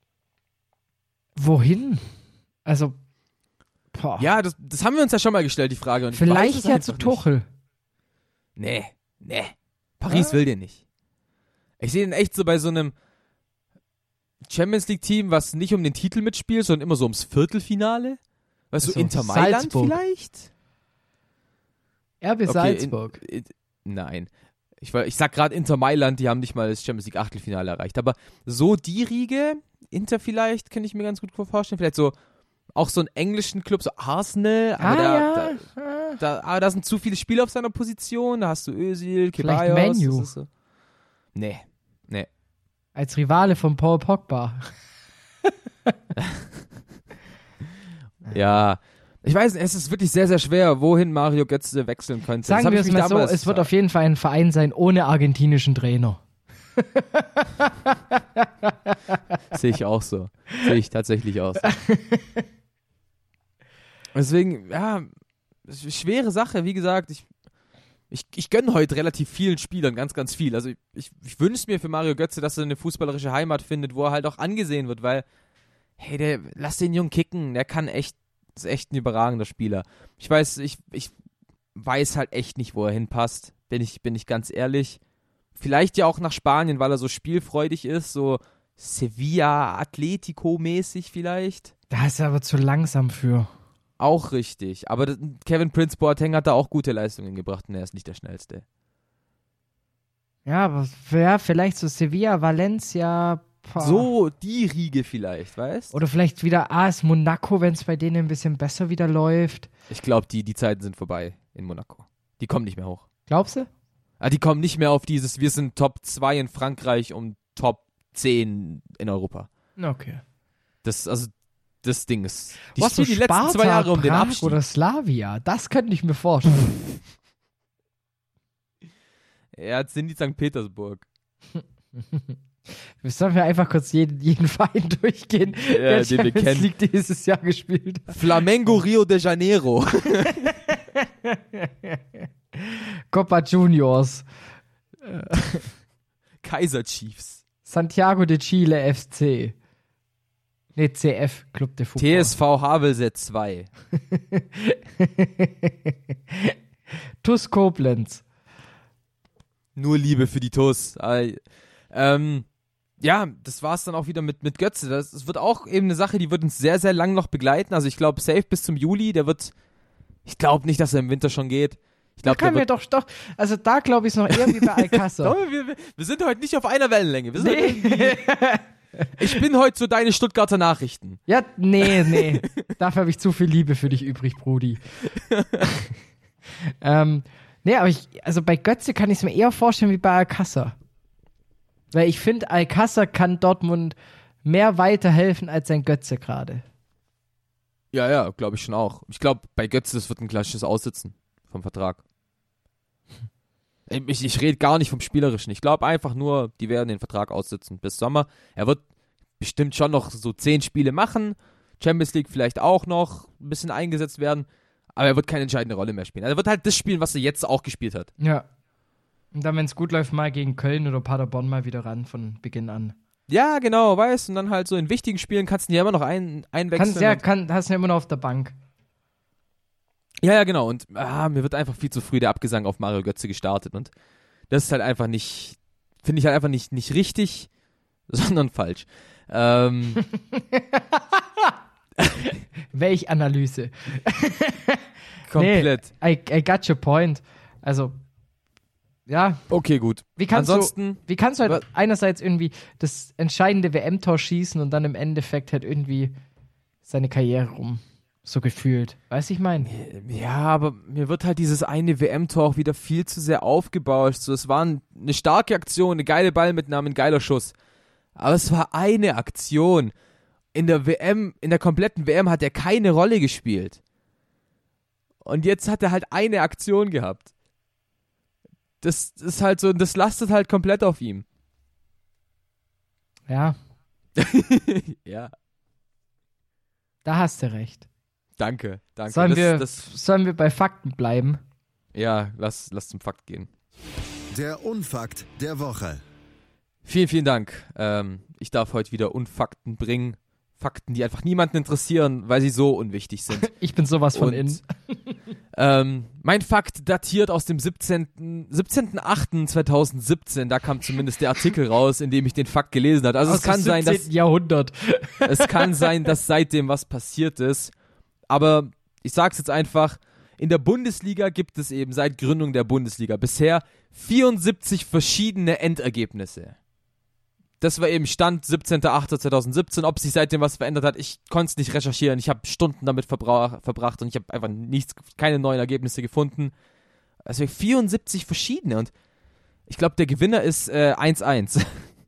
wohin? Also, boah. Ja, das, das haben wir uns ja schon mal gestellt, die Frage. Und vielleicht ja zu Tuchel. Nee, nee. Paris ja? will den nicht. Ich sehe den echt so bei so einem Champions League-Team, was nicht um den Titel mitspielt, sondern immer so ums Viertelfinale. Weißt du, so, Inter Mailand Salzburg. Vielleicht? R B okay, Salzburg. In, in, nein. Ich, ich sag gerade Inter Mailand, die haben nicht mal das Champions League Achtelfinale erreicht. Aber so die Riege, Inter vielleicht, kann ich mir ganz gut vorstellen. Vielleicht so auch so einen englischen Club, so Arsenal. Aber ah, da, ja. da, da, aber da sind zu viele Spieler auf seiner Position. Da hast du Özil, Ceballos. Vielleicht Man U. So. Nee, nee. Als Rivale von Paul Pogba. Ja, ich weiß nicht, es ist wirklich sehr, sehr schwer, wohin Mario Götze wechseln könnte. Sagen wir es mal so, es wird auf jeden Fall ein Verein sein ohne argentinischen Trainer. Sehe ich auch so. Sehe ich tatsächlich auch so. Deswegen, ja, schwere Sache, wie gesagt, ich Ich, ich gönne heute relativ vielen Spielern ganz, ganz viel. Also ich, ich, ich wünsche mir für Mario Götze, dass er eine fußballerische Heimat findet, wo er halt auch angesehen wird, weil, hey, der, lass den Jungen kicken, der kann echt, ist echt ein überragender Spieler. Ich weiß, ich, ich weiß halt echt nicht, wo er hinpasst, bin ich, bin ich ganz ehrlich. Vielleicht ja auch nach Spanien, weil er so spielfreudig ist, so Sevilla, Atletico-mäßig vielleicht. Da ist er aber zu langsam für. Auch richtig, aber das, Kevin Prince Boateng hat da auch gute Leistungen gebracht und er ist nicht der Schnellste. Ja, aber ja, vielleicht so Sevilla, Valencia. Boah. So die Riege vielleicht, weißt du? Oder vielleicht wieder A S Monaco, wenn es bei denen ein bisschen besser wieder läuft. Ich glaube, die, die Zeiten sind vorbei in Monaco. Die kommen nicht mehr hoch. Glaubst du? Ah, die kommen nicht mehr auf dieses, wir sind Top zwei in Frankreich und Top zehn in Europa. Okay. Das, also das Ding ist, die Was, spielen so die letzten Sparta, zwei Jahre um den Prag Abstieg. Oder Slavia, das könnte ich mir vorstellen. Er hat sind die Sankt Petersburg. Sollen wir einfach kurz jeden, jeden Verein durchgehen, ja, der den wir kennen. League dieses Jahr gespielt hat. Flamengo Rio de Janeiro. Copa Juniors. Kaiser Chiefs. Santiago de Chile F C. Nee, C F, Club de Football. T S V Havelse zwei. T U S Koblenz. Nur Liebe für die T U S. Ähm, ja, das war's dann auch wieder mit, mit Götze. Das, das wird auch eben eine Sache, die wird uns sehr, sehr lang noch begleiten. Also ich glaube, safe bis zum Juli. Der wird, ich glaube nicht, dass er im Winter schon geht. Ich glaube, da können wir doch, doch, also da glaube ich es noch eher wie bei Alcázar. wir, wir, wir sind heute nicht auf einer Wellenlänge. Wir sind nee. Ich bin heute so deine Stuttgarter Nachrichten. Ja, nee, nee. Dafür habe ich zu viel Liebe für dich übrig, Brudi. ähm, nee, aber ich, also bei Götze kann ich es mir eher vorstellen wie bei Alcázar. Weil ich finde, Alcázar kann Dortmund mehr weiterhelfen als sein Götze gerade. Ja, ja, glaube ich schon auch. Ich glaube, bei Götze, das wird ein klassisches Aussitzen vom Vertrag. Ich, ich rede gar nicht vom Spielerischen. Ich glaube einfach nur, die werden den Vertrag aussitzen bis Sommer. Er wird bestimmt schon noch so zehn Spiele machen. Champions League vielleicht auch noch ein bisschen eingesetzt werden. Aber er wird keine entscheidende Rolle mehr spielen. Er wird halt das spielen, was er jetzt auch gespielt hat. Ja. Und dann, wenn es gut läuft, mal gegen Köln oder Paderborn mal wieder ran von Beginn an. Ja, genau, weißt du. Und dann halt so in wichtigen Spielen kannst du ihn ja immer noch ein, einwechseln. Kannst ja, kann, hast du ja immer noch auf der Bank. Ja, ja, genau. Und ah, mir wird einfach viel zu früh der Abgesang auf Mario Götze gestartet. Und das ist halt einfach nicht, finde ich halt einfach nicht, nicht richtig, sondern falsch. Ähm. Welch Analyse. Komplett. Nee, I, I got your point. Also, ja. Okay, gut. Wie kannst Ansonsten, du, wie kannst du halt was? einerseits irgendwie das entscheidende W M-Tor schießen und dann im Endeffekt halt irgendwie seine Karriere rum. So gefühlt. Weißt du, ich meine? Ja, aber mir wird halt dieses eine W M-Tor auch wieder viel zu sehr aufgebauscht. So, es war eine starke Aktion, eine geile Ballmitnahme, ein geiler Schuss. Aber es war eine Aktion. In der W M, in der kompletten W M hat er keine Rolle gespielt. Und jetzt hat er halt eine Aktion gehabt. Das ist halt so, das lastet halt komplett auf ihm. Ja. Ja. Da hast du recht. Danke, danke. Sollen, das, wir, das, sollen wir bei Fakten bleiben? Ja, lass, lass zum Fakt gehen. Der Unfakt der Woche. Vielen, vielen Dank. Ähm, ich darf heute wieder Unfakten bringen. Fakten, die einfach niemanden interessieren, weil sie so unwichtig sind. Ich bin sowas von Und, innen. ähm, mein Fakt datiert aus dem siebzehnten achten zweitausendsiebzehn. Da kam zumindest der Artikel raus, in dem ich den Fakt gelesen habe. Also aus es kann dem sein, dass siebzehnten Jahrhundert. es kann sein, dass seitdem was passiert ist. Aber ich sag's jetzt einfach, in der Bundesliga gibt es eben seit Gründung der Bundesliga bisher vierundsiebzig verschiedene Endergebnisse. Das war eben Stand siebzehnten achten zweitausendsiebzehn. Ob sich seitdem was verändert hat, ich konnte es nicht recherchieren. Ich habe Stunden damit verbra- verbracht und ich habe einfach nichts, keine neuen Ergebnisse gefunden. Also vierundsiebzig verschiedene und ich glaube, der Gewinner ist äh, eins eins.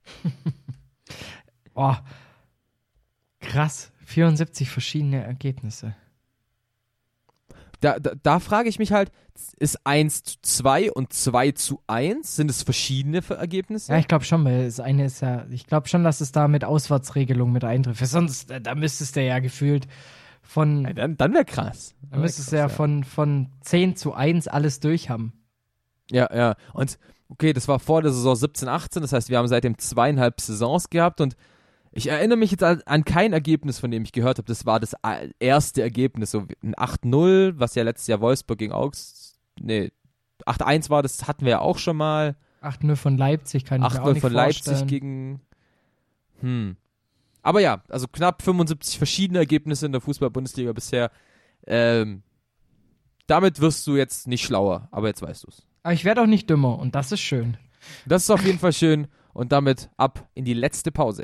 Oh, krass. vierundsiebzig verschiedene Ergebnisse. Da, da, da frage ich mich halt, ist eins zu zwei und zwei zu eins? Sind es verschiedene Ergebnisse? Ja, ich glaube schon, weil das eine ist ja, ich glaube schon, dass es da mit Auswärtsregelung mit eintrifft. Sonst, da müsstest du ja gefühlt von. Ja, dann dann wäre krass. Da müsstest du ja, ja von, von zehn zu eins alles durch haben. Ja, ja. Und okay, das war vor der Saison siebzehn achtzehn, das heißt, wir haben seitdem zweieinhalb Saisons gehabt und ich erinnere mich jetzt an, an kein Ergebnis, von dem ich gehört habe. Das war das erste Ergebnis, so ein acht null, was ja letztes Jahr Wolfsburg gegen Augs, nee, acht eins war, das hatten wir ja auch schon mal. acht null von Leipzig kann ich mir auch nicht von vorstellen. Leipzig gegen, hm. Aber ja, also knapp fünfundsiebzig verschiedene Ergebnisse in der Fußball-Bundesliga bisher. Ähm, damit wirst du jetzt nicht schlauer, aber jetzt weißt du es. Aber ich werde auch nicht dümmer und das ist schön. Das ist auf jeden Fall schön und damit ab in die letzte Pause.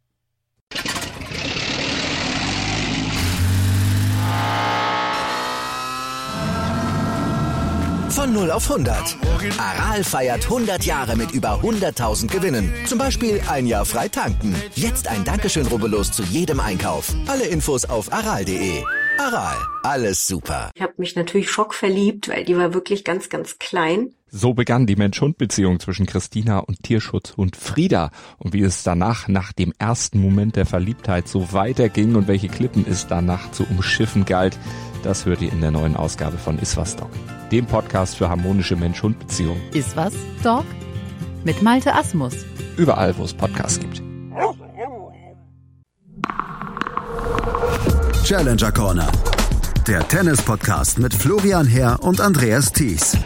Von null auf hundert. Aral feiert hundert Jahre mit über hunderttausend Gewinnen. Zum Beispiel ein Jahr frei tanken. Jetzt ein Dankeschön, rubbellos zu jedem Einkauf. Alle Infos auf aral punkt de. Aral, alles super. Ich habe mich natürlich schockverliebt, weil die war wirklich ganz, ganz klein. So begann die Mensch-Hund-Beziehung zwischen Christina und Tierschutzhund Frieda. Und wie es danach, nach dem ersten Moment der Verliebtheit, so weiterging und welche Klippen es danach zu umschiffen galt, das hört ihr in der neuen Ausgabe von Iswas Dog, dem Podcast für harmonische Mensch-Hund-Beziehungen. Iswas Dog mit Malte Asmus. Überall, wo es Podcasts gibt. Challenger Corner, der Tennis-Podcast mit Florian Herr und Andreas Thies.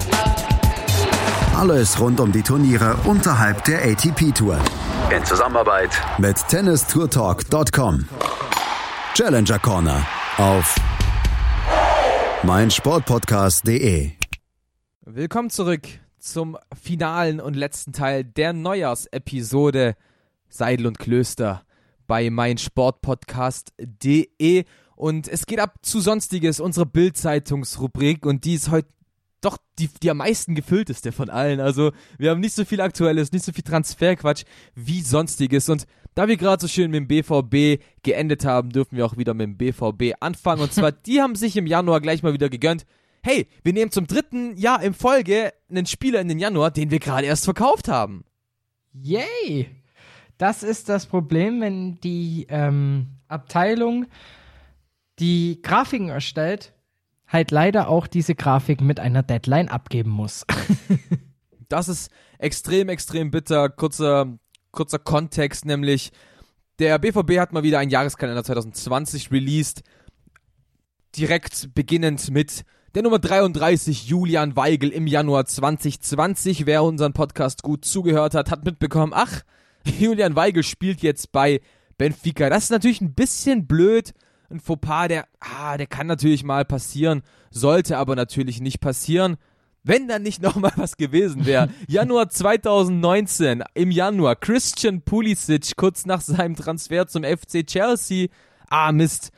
Alles rund um die Turniere unterhalb der A T P-Tour. In Zusammenarbeit mit tennis tour talk punkt com. Challenger Corner auf meinsportpodcast punkt de. Willkommen zurück zum finalen und letzten Teil der Neujahrsepisode Seidel und Klöster bei meinsportpodcast punkt de. Und es geht ab zu Sonstiges, unsere Bild-Zeitungsrubrik, und die ist heute doch die, die am meisten gefüllteste von allen. Also wir haben nicht so viel Aktuelles, nicht so viel Transferquatsch wie Sonstiges. Und da wir gerade so schön mit dem B V B geendet haben, dürfen wir auch wieder mit dem B V B anfangen. Und zwar, die haben sich im Januar gleich mal wieder gegönnt. Hey, wir nehmen zum dritten Jahr in Folge einen Spieler in den Januar, den wir gerade erst verkauft haben. Yay! Das ist das Problem, wenn die ähm, Abteilung, die Grafiken erstellt, halt leider auch diese Grafiken mit einer Deadline abgeben muss. Das ist extrem, extrem bitter. Kurzer, kurzer Kontext, nämlich der B V B hat mal wieder einen Jahreskalender zwanzig zwanzig released. Direkt beginnend mit der Nummer dreiunddreißig, Julian Weigl im Januar zwanzig zwanzig. Wer unseren Podcast gut zugehört hat, hat mitbekommen, ach, Julian Weigl spielt jetzt bei Benfica. Das ist natürlich ein bisschen blöd. Ein Fauxpas, der, ah, der kann natürlich mal passieren, sollte aber natürlich nicht passieren, wenn dann nicht nochmal was gewesen wäre. Januar zwanzig neunzehn, im Januar, Christian Pulisic, kurz nach seinem Transfer zum F C Chelsea. Ah, Mist,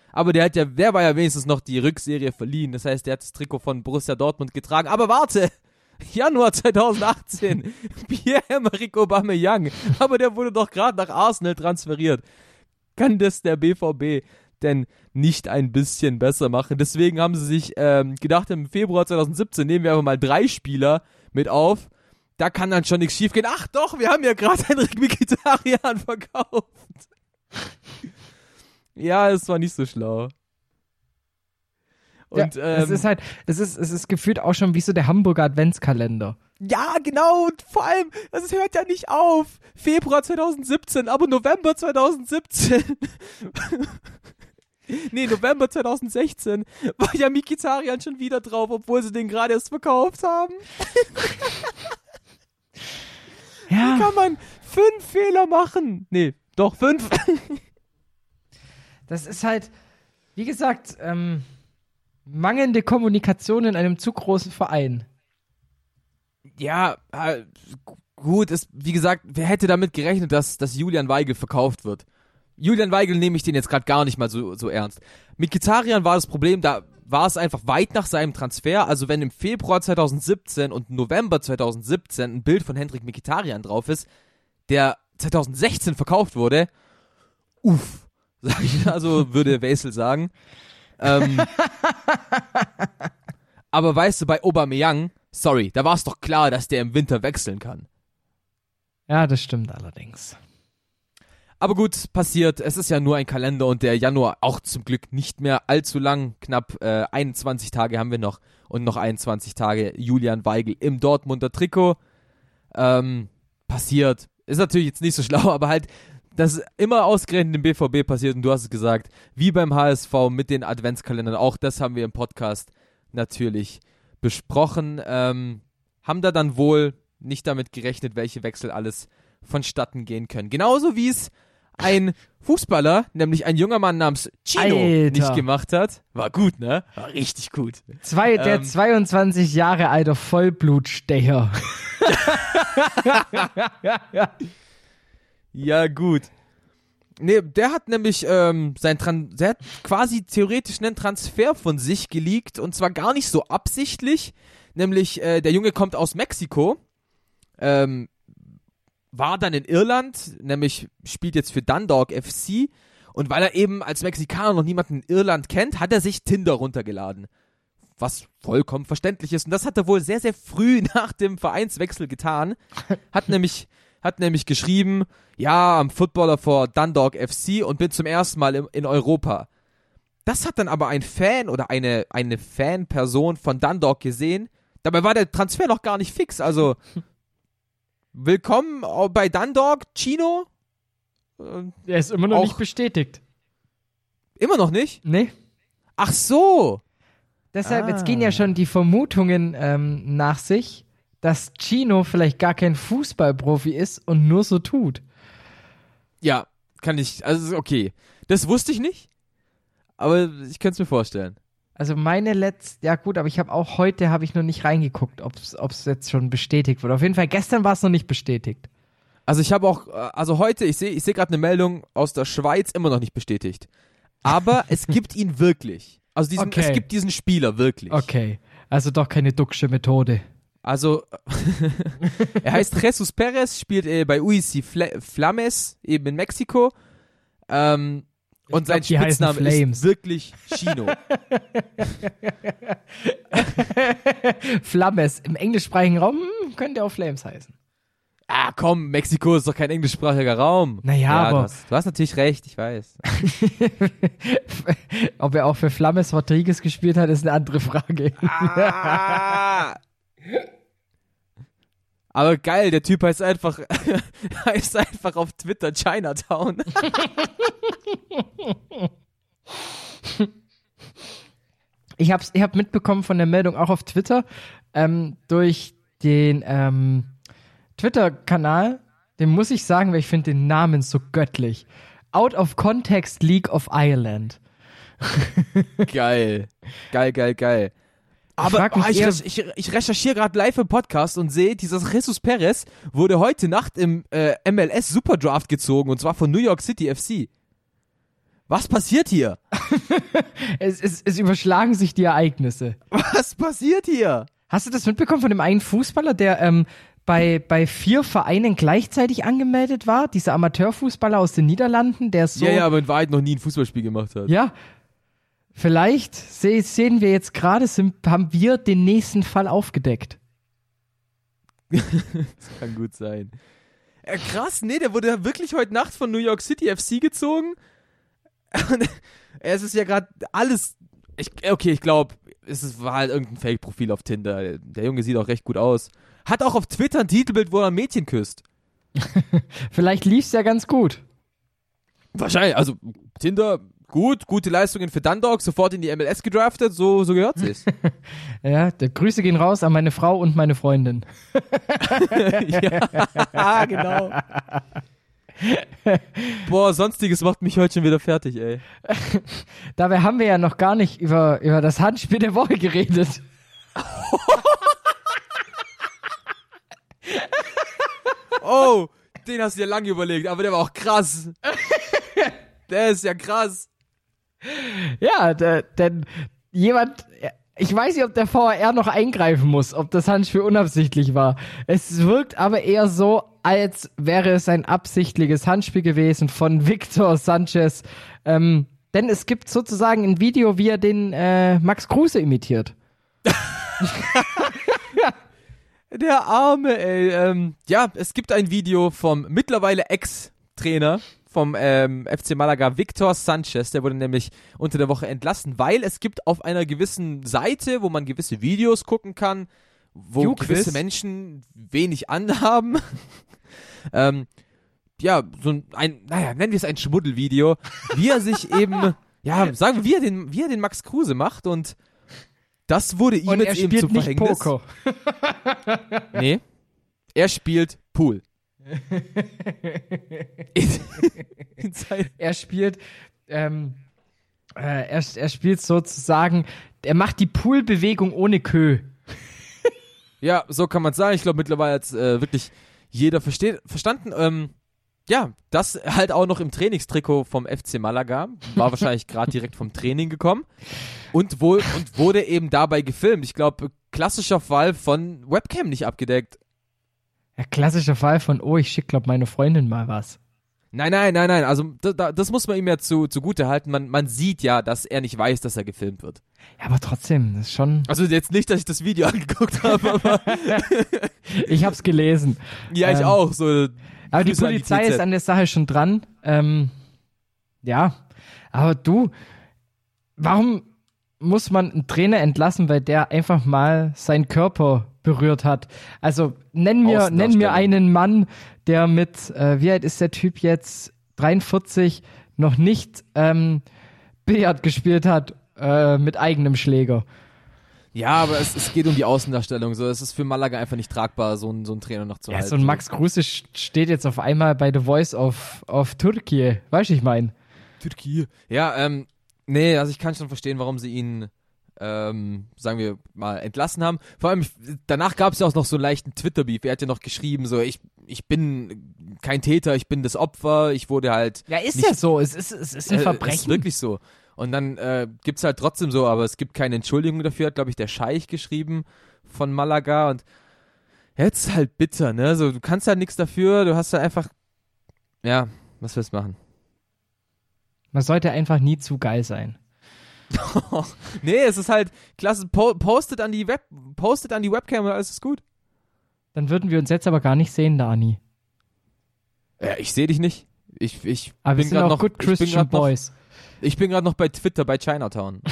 Aber der hat ja, der war ja wenigstens noch die Rückserie verliehen. Das heißt, der hat das Trikot von Borussia Dortmund getragen. Aber warte! Januar zweitausendachtzehn, Pierre-Emerick Aubameyang. Aber der wurde doch gerade nach Arsenal transferiert. Kann das der B V B denn nicht ein bisschen besser machen? Deswegen haben sie sich ähm, gedacht, im Februar zweitausendsiebzehn nehmen wir einfach mal drei Spieler mit auf. Da kann dann schon nichts schief gehen. Ach doch, wir haben ja gerade Henrik Mkhitaryan verkauft. Ja, es war nicht so schlau. Und, ja, ähm, es ist halt, es ist, es ist gefühlt auch schon wie so der Hamburger Adventskalender. Ja, genau, und vor allem, es hört ja nicht auf. Februar zweitausendsiebzehn, aber November zweitausendsiebzehn. Nee, November zweitausendsechzehn war ja Mkhitaryan schon wieder drauf, obwohl sie den gerade erst verkauft haben. Ja. Wie kann man fünf Fehler machen? Nee, doch fünf. Das ist halt, wie gesagt, ähm, mangelnde Kommunikation in einem zu großen Verein. Ja, äh, gut, ist, wie gesagt, wer hätte damit gerechnet, dass, dass Julian Weigl verkauft wird? Julian Weigl nehme ich den jetzt gerade gar nicht mal so, so ernst. Mit Mkhitaryan war das Problem, da war es einfach weit nach seinem Transfer. Also wenn im Februar zweitausendsiebzehn und November zweitausendsiebzehn ein Bild von Henrik Mkhitaryan drauf ist, der zweitausendsechzehn verkauft wurde, uff, sag ich, also würde Wesel sagen. Ähm, aber weißt du, bei Aubameyang, sorry, da war es doch klar, dass der im Winter wechseln kann. Ja, das stimmt allerdings. Aber gut, passiert, es ist ja nur ein Kalender und der Januar auch zum Glück nicht mehr allzu lang, knapp äh, einundzwanzig Tage haben wir noch und noch einundzwanzig Tage Julian Weigl im Dortmunder Trikot. Ähm, passiert, ist natürlich jetzt nicht so schlau, aber halt, das immer ausgerechnet im B V B passiert und du hast es gesagt, wie beim H S V mit den Adventskalendern, auch das haben wir im Podcast natürlich besprochen, ähm, haben da dann wohl nicht damit gerechnet, welche Wechsel alles vonstatten gehen können. Genauso wie es ein Fußballer, nämlich ein junger Mann namens Chino, Alter. nicht gemacht hat. War gut, ne? War richtig gut. Zwei, der ähm, zweiundzwanzig Jahre alte Vollblutstecher. Ja, gut. Nee, der hat nämlich ähm, sein Tran- der hat quasi theoretisch einen Transfer von sich geleakt und zwar gar nicht so absichtlich. Nämlich, äh, der Junge kommt aus Mexiko, ähm, war dann in Irland, nämlich spielt jetzt für Dundalk F C und weil er eben als Mexikaner noch niemanden in Irland kennt, hat er sich Tinder runtergeladen. Was vollkommen verständlich ist und das hat er wohl sehr, sehr früh nach dem Vereinswechsel getan. Hat nämlich, hat nämlich geschrieben, ja, I'm Footballer for Dundalk F C und bin zum ersten Mal in, in Europa. Das hat dann aber ein Fan oder eine, eine Fanperson von Dundalk gesehen. Dabei war der Transfer noch gar nicht fix, also willkommen bei Dundalk, Chino. Der ist immer noch auch nicht bestätigt. Immer noch nicht? Nee. Ach so. Deshalb, Ah. jetzt gehen ja schon die Vermutungen ähm, nach sich, dass Chino vielleicht gar kein Fußballprofi ist und nur so tut. Ja, kann ich, also okay. Das wusste ich nicht, aber ich könnte es mir vorstellen. Also meine letzte, ja gut, aber ich habe auch heute, habe ich noch nicht reingeguckt, ob es jetzt schon bestätigt wurde. Auf jeden Fall, gestern war es noch nicht bestätigt. Also ich habe auch, also heute, ich sehe ich sehe gerade eine Meldung aus der Schweiz, immer noch nicht bestätigt. Aber es gibt ihn wirklich. Also diesen, Okay. es gibt diesen Spieler wirklich. Okay, also doch keine Duxche Methode. Also, er heißt Jesus Perez, spielt äh, bei U I C Fla- Flames, eben in Mexiko. Ähm, und glaub, sein die heißen Spitzname Flames. ist wirklich Chino. Flames. Im englischsprachigen Raum hm, könnte auch Flames heißen. Ah, komm, Mexiko ist doch kein englischsprachiger Raum. Naja, ja, aber- Du hast, du hast natürlich recht, ich weiß. Ob er auch für Flames Rodriguez gespielt hat, ist eine andere Frage. Ah! Aber geil, der Typ heißt einfach, heißt einfach auf Twitter Chinatown. Ich hab's, ich hab mitbekommen von der Meldung auch auf Twitter, ähm, durch den ähm, Twitter-Kanal, den muss ich sagen, weil ich finde den Namen so göttlich. Out of Context League of Ireland. Geil. Geil, geil, geil. Aber frag mich ah, ich, eher- recherch- ich, ich recherchiere gerade live im Podcast und sehe, dieser Jesus Perez wurde heute Nacht im äh, M L S Superdraft gezogen und zwar von New York City F C. Was passiert hier? es, es, es überschlagen sich die Ereignisse. Was passiert hier? Hast du das mitbekommen von dem einen Fußballer, der ähm, bei, bei vier Vereinen gleichzeitig angemeldet war? Dieser Amateurfußballer aus den Niederlanden, der so... Ja, ja, aber in Wahrheit noch nie ein Fußballspiel gemacht hat. Ja, vielleicht se- sehen wir jetzt gerade, sind- haben wir den nächsten Fall aufgedeckt. Das kann gut sein. Äh, krass, nee, der wurde wirklich heute Nacht von New York City F C gezogen. Und es ist ja gerade alles... Ich, okay, ich glaube, es ist, war halt irgendein Fake-Profil auf Tinder. Der Junge sieht auch recht gut aus. Hat auch auf Twitter ein Titelbild, wo er ein Mädchen küsst. Vielleicht lief's ja ganz gut. Wahrscheinlich, also Tinder, gut, gute Leistungen für Dundalk, sofort in die M L S gedraftet, so, so gehört sich's. Ja, der Grüße gehen raus an meine Frau und meine Freundin. Ja, genau. Boah, Sonstiges macht mich heute schon wieder fertig, ey. Dabei haben wir ja noch gar nicht über, über das Handspiel der Woche geredet. Oh, den hast du dir lange überlegt, aber der war auch krass. Der ist ja krass. Ja, der, denn jemand, ich weiß nicht, ob der V A R noch eingreifen muss, ob das Handspiel unabsichtlich war. Es wirkt aber eher so, als wäre es ein absichtliches Handspiel gewesen von Victor Sanchez. Ähm, denn es gibt sozusagen ein Video, wie er den äh, Max Kruse imitiert. Der Arme, ey. Ähm, ja, es gibt ein Video vom mittlerweile Ex-Trainer vom ähm, F C Malaga, Victor Sanchez. Der wurde nämlich unter der Woche entlassen, weil es gibt auf einer gewissen Seite, wo man gewisse Videos gucken kann, wo You gewisse Quiz. Menschen wenig anhaben. ähm, ja, so ein, ein, naja, nennen wir es ein Schmuddelvideo, wie er sich eben, ja, sagen wir, wie er den, wie er den Max Kruse macht, und das wurde ihm Und er jetzt eben spielt zum nicht Verhängnis. Poker. Nee, er spielt Pool. in, in sein- Er spielt, ähm, äh, er, er spielt sozusagen, er macht die Poolbewegung ohne Kö. Ja, so kann man sagen. Ich glaube, mittlerweile hat äh, wirklich jeder versteht, verstanden. Ähm, ja, das halt auch noch im Trainingstrikot vom F C Malaga. War wahrscheinlich gerade direkt vom Training gekommen. Und, wohl, und wurde eben dabei gefilmt. Ich glaube, klassischer Fall von Webcam nicht abgedeckt. Ja, klassischer Fall von, oh, ich schick, glaub, meine Freundin mal was. Nein, nein, nein, nein. Also da, da, das muss man ihm ja zu, zugute halten. Man, man sieht ja, dass er nicht weiß, dass er gefilmt wird. Ja, aber trotzdem, das ist schon... Also jetzt nicht, dass ich das Video angeguckt habe, aber... Ich hab's gelesen. Ja, ich Ähm, auch. So, Aber die Grüße an die Polizei T Z. ist an der Sache schon dran. Ähm, ja, aber du, warum muss man einen Trainer entlassen, weil der einfach mal seinen Körper berührt hat? Also nenn mir, nenn mir einen Mann, der mit, äh, wie alt ist der Typ jetzt, dreiundvierzig, noch nicht ähm, Billard gespielt hat äh, mit eigenem Schläger. Ja, aber es, es geht um die Außendarstellung. So, es ist für Malaga einfach nicht tragbar, so einen so einen Trainer noch zu Ja, halten. so ein Max Kruse st- steht jetzt auf einmal bei The Voice of, of Türkei. Weißt du, ich mein? Türkei. Ja, ähm, nee, also ich kann schon verstehen, warum sie ihn, ähm, sagen wir mal, entlassen haben. Vor allem, danach gab es ja auch noch so einen leichten Twitter-Beef. Er hat ja noch geschrieben, so, ich, ich bin kein Täter, ich bin das Opfer, ich wurde halt... Ja, ist nicht, ja so. Es ist, es ist ein äh, Verbrechen. Ist wirklich so. Und dann äh, gibt's halt trotzdem so, aber es gibt keine Entschuldigung dafür, hat, glaube ich, der Scheich geschrieben von Malaga. Und jetzt ist halt bitter, ne? So, du kannst halt nichts dafür, du hast halt einfach, ja, was willst du machen? Man sollte einfach nie zu geil sein. Nee, es ist halt klasse, po postet an die Web, postet an die Webcam und alles ist gut. Dann würden wir uns jetzt aber gar nicht sehen, Dani. Ja, ich sehe dich nicht. Ich, ich Aber wir bin sind gerade auch noch, good ich bin Christian grad noch, Boys. ich bin gerade noch bei Twitter, bei Chinatown.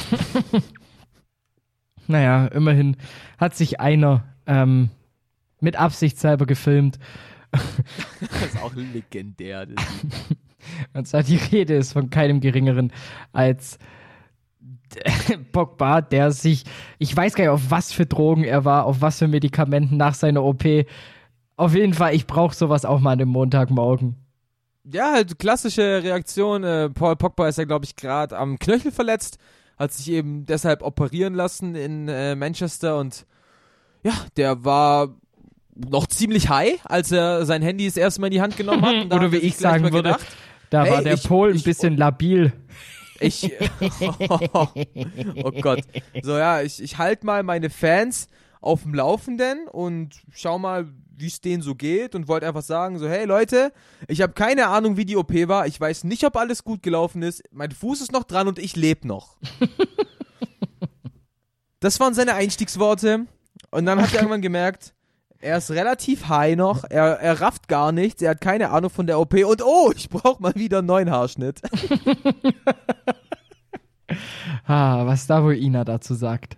Naja, immerhin hat sich einer ähm, mit Absicht selber gefilmt. Das ist auch legendär. Das Und zwar die Rede ist von keinem Geringeren als Pogba, der sich, ich weiß gar nicht, auf was für Drogen er war, auf was für Medikamenten nach seiner O P. Auf jeden Fall, ich brauche sowas auch mal an dem Montagmorgen. Ja, halt klassische Reaktion. Äh, Paul Pogba ist ja, glaube ich, gerade am Knöchel verletzt, hat sich eben deshalb operieren lassen in äh, Manchester und ja, der war noch ziemlich high, als er sein Handy das erste Mal in die Hand genommen hat. Und da Oder hat wie er sich ich gleich sagen mal würde, gedacht, Da hey, war der ich, Pol ein ich, bisschen labil. Ich, oh, oh Gott. So, ja, ich, ich halte mal meine Fans auf dem Laufenden und schau mal, wie es denen so geht und wollte einfach sagen, so, hey Leute, ich habe keine Ahnung, wie die O P war, ich weiß nicht, ob alles gut gelaufen ist, mein Fuß ist noch dran und ich lebe noch. Das waren seine Einstiegsworte und dann hat er irgendwann gemerkt, er ist relativ high noch, er, er rafft gar nichts, er hat keine Ahnung von der O P und oh, ich brauche mal wieder einen neuen Haarschnitt. Ah, was da wohl Ina dazu sagt.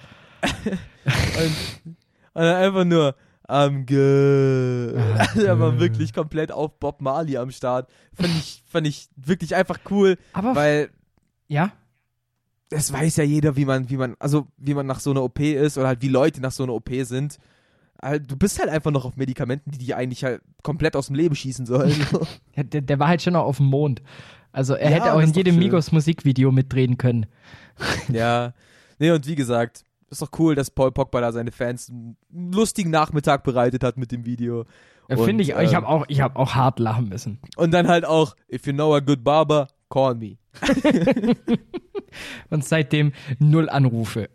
und, und dann einfach nur I'm good. Also er war wirklich komplett auf Bob Marley am Start. Fand ich, fand ich wirklich einfach cool, Aber weil ja, es weiß ja jeder, wie man, wie man, also wie man nach so einer O P ist oder halt wie Leute nach so einer O P sind. Du bist halt einfach noch auf Medikamenten, die dich eigentlich halt komplett aus dem Leben schießen sollen. ja der, der war halt schon noch auf dem Mond. Also er Ja, hätte auch das in ist doch jedem schön. Migos Musikvideo mitdrehen können. Ja, nee, und wie gesagt, ist doch cool, dass Paul Pogba da seine Fans einen lustigen Nachmittag bereitet hat mit dem Video. Ja, Finde ich, ähm, ich habe auch, ich hab auch hart lachen müssen. Und dann halt auch, if you know a good barber, call me. Und seitdem null Anrufe.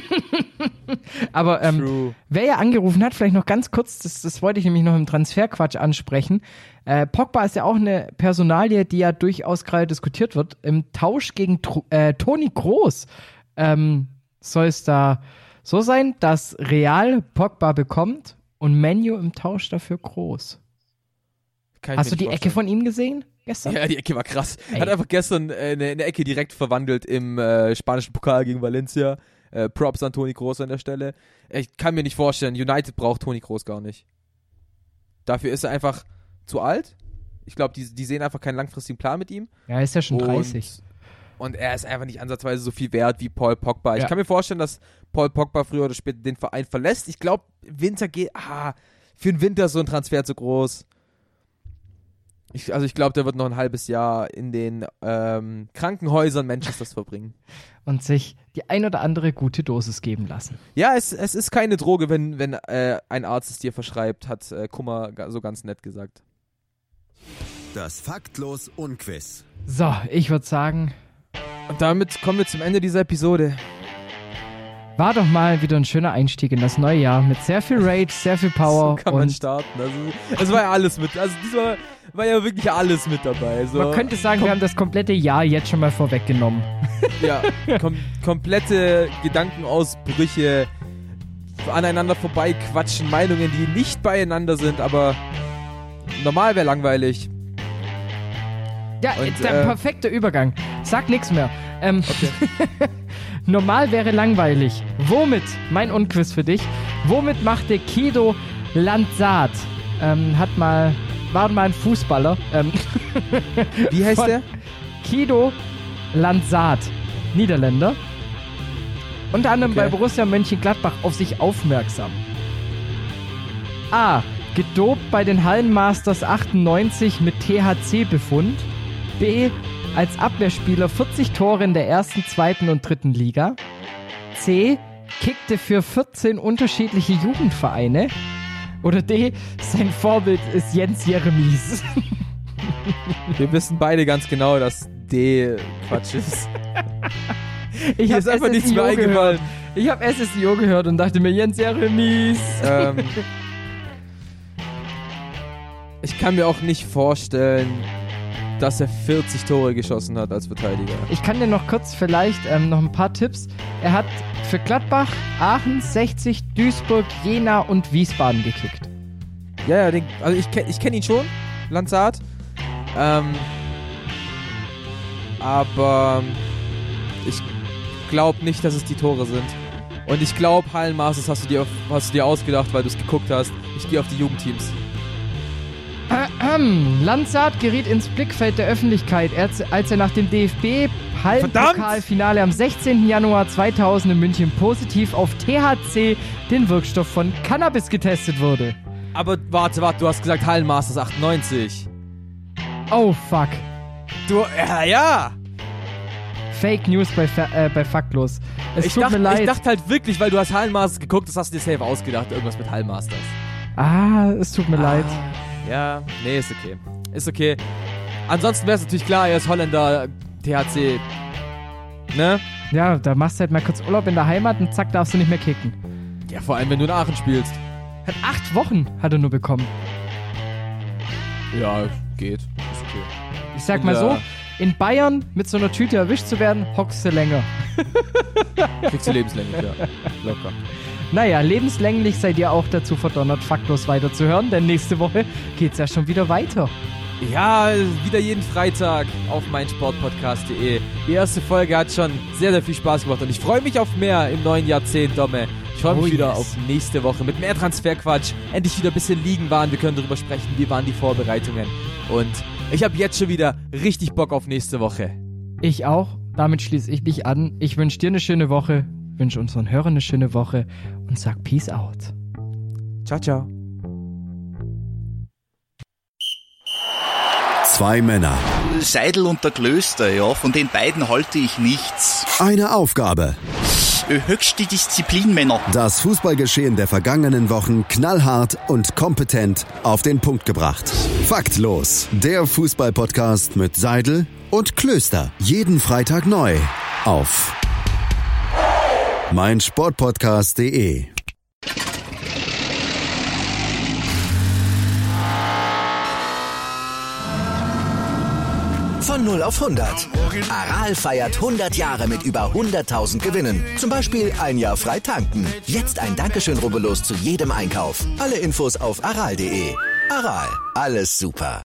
Aber ähm, True. wer ja angerufen hat, vielleicht noch ganz kurz, das, das wollte ich nämlich noch im Transferquatsch ansprechen. Äh, Pogba ist ja auch eine Personalie, die ja durchaus gerade diskutiert wird. Im Tausch gegen Tr- äh, Toni Kroos ähm, soll es da so sein, dass Real Pogba bekommt und Man U im Tausch dafür Kroos. Kann ich Hast mir du nicht die Ecke vorstellen. von ihm gesehen gestern? Ja, die Ecke war krass. Ey. Hat einfach gestern äh, eine, eine Ecke direkt verwandelt im äh, spanischen Pokal gegen Valencia. Äh, Props an Toni Kroos an der Stelle. Ich kann mir nicht vorstellen, United braucht Toni Kroos gar nicht. Dafür ist er einfach zu alt. Ich glaube, die, die sehen einfach keinen langfristigen Plan mit ihm. Ja, er ist ja schon Und- dreißig. Und er ist einfach nicht ansatzweise so viel wert wie Paul Pogba. Ich Ja. kann mir vorstellen, dass Paul Pogba früher oder später den Verein verlässt. Ich glaube, Winter geht, ah, für den Winter ist so ein Transfer zu groß. Ich, also ich glaube, der wird noch ein halbes Jahr in den ähm, Krankenhäusern Manchesters verbringen. Und sich die ein oder andere gute Dosis geben lassen. Ja, es, es ist keine Droge, wenn, wenn äh, ein Arzt es dir verschreibt, hat äh, Kummer ga- so ganz nett gesagt. Das Faktlos Unquiz. So, ich würde sagen, Und damit kommen wir zum Ende dieser Episode. war doch mal wieder ein schöner Einstieg in das neue Jahr mit sehr viel Rage, sehr viel Power So kann man und starten. Also, es war ja alles mit. Also diesmal war ja wirklich alles mit dabei. So. man könnte sagen, wir haben das komplette Jahr jetzt schon mal vorweggenommen. Ja, kom komplette Gedankenausbrüche, aneinander vorbeiquatschen, Meinungen, die nicht beieinander sind, aber normal wäre langweilig. Ja, Und, der äh, perfekte Übergang. Sag nichts mehr. Ähm, Okay. normal wäre langweilig. Womit, mein Unquiz für dich, womit machte Kido Landsat? Ähm, hat mal, war mal ein Fußballer. Ähm, Wie heißt Von- der? Kido Landsat, Niederländer. Unter anderem Okay. bei Borussia Mönchengladbach auf sich aufmerksam. A. Gedopt bei den Hallenmasters achtundneunzig mit T H C-Befund. B. Als Abwehrspieler vierzig Tore in der ersten, zweiten und dritten Liga. C. Kickte für vierzehn unterschiedliche Jugendvereine. Oder D. Sein Vorbild ist Jens Jeremies. Wir wissen beide ganz genau, dass D Quatsch ist. Ich Mir hab ist einfach nichts S S I O mehr eingefallen. gehört. Ich habe S S I O gehört und dachte mir, Jens Jeremies. ähm, ich kann mir auch nicht vorstellen, dass er vierzig Tore geschossen hat als Verteidiger. Ich kann dir noch kurz vielleicht ähm, noch ein paar Tipps. Er hat für Gladbach, Aachen, sechzig, Duisburg, Jena und Wiesbaden gekickt. Ja, ja, den, also ich, kenn- ich kenne ihn schon, Landsat. Ähm, aber ich glaube nicht, dass es die Tore sind. Und ich glaube, Hallenmasters hast du dir, auf, hast du dir ausgedacht, weil du es geguckt hast. Ich gehe auf die Jugendteams. Landsat geriet ins Blickfeld der Öffentlichkeit, als als er nach dem D F B-Hallenpokalfinale am sechzehnten Januar zweitausend in München positiv auf T H C, den Wirkstoff von Cannabis, getestet wurde. Aber warte, warte, du hast gesagt Hallenmasters achtundneunzig. Oh, fuck. Du, ja, ja. Fake News bei, Fa- äh, bei Faktlos. Es Ich tut dachte, mir leid. ich dachte halt wirklich, weil du hast Hallenmasters geguckt, das hast du dir selber ausgedacht, irgendwas mit Hallenmasters. ah, es tut mir leid. Ja, nee, ist okay. Ist okay. Ansonsten wäre es natürlich klar, er ist Holländer, T H C, ne? Ja, da machst du halt mal kurz Urlaub in der Heimat und zack, darfst du nicht mehr kicken. Ja, vor allem, wenn du in Aachen spielst. Hat acht Wochen hat er nur bekommen. Ja, geht. Ist okay. Ich sag mal so, in Bayern mit so einer Tüte erwischt zu werden, hockst du länger. Kriegst du lebenslänglich, ja. Locker. Naja, lebenslänglich seid ihr auch dazu verdonnert, faktlos weiterzuhören, denn nächste Woche geht's ja schon wieder weiter. Ja, wieder jeden Freitag auf meinsportpodcast punkt de. Die erste Folge hat schon sehr, sehr viel Spaß gemacht und ich freue mich auf mehr im neuen Jahrzehnt, Domme. Ich freue mich oh wieder yes. auf nächste Woche mit mehr Transferquatsch. Endlich wieder ein bisschen liegen waren. Wir können darüber sprechen, wie waren die Vorbereitungen. Und ich habe jetzt schon wieder richtig Bock auf nächste Woche. Ich auch. Damit schließe ich mich an. Ich wünsche dir eine schöne Woche, wünsche unseren Hörern eine schöne Woche und sag Peace out. Ciao, ciao. Zwei Männer. Seidel und der Klöster, ja, von den beiden halte ich nichts. Eine Aufgabe. Höchste Disziplin, Männer. Das Fußballgeschehen der vergangenen Wochen knallhart und kompetent auf den Punkt gebracht. Faktlos, der Fußball-Podcast mit Seidel und Klöster. Jeden Freitag neu auf meinsportpodcast punkt de. Von null auf hundert. Aral feiert hundert Jahre mit über hunderttausend Gewinnen. Zum Beispiel ein Jahr frei tanken. Jetzt ein Dankeschön, rubbellos zu jedem Einkauf. Alle Infos auf aral punkt de. Aral, alles super.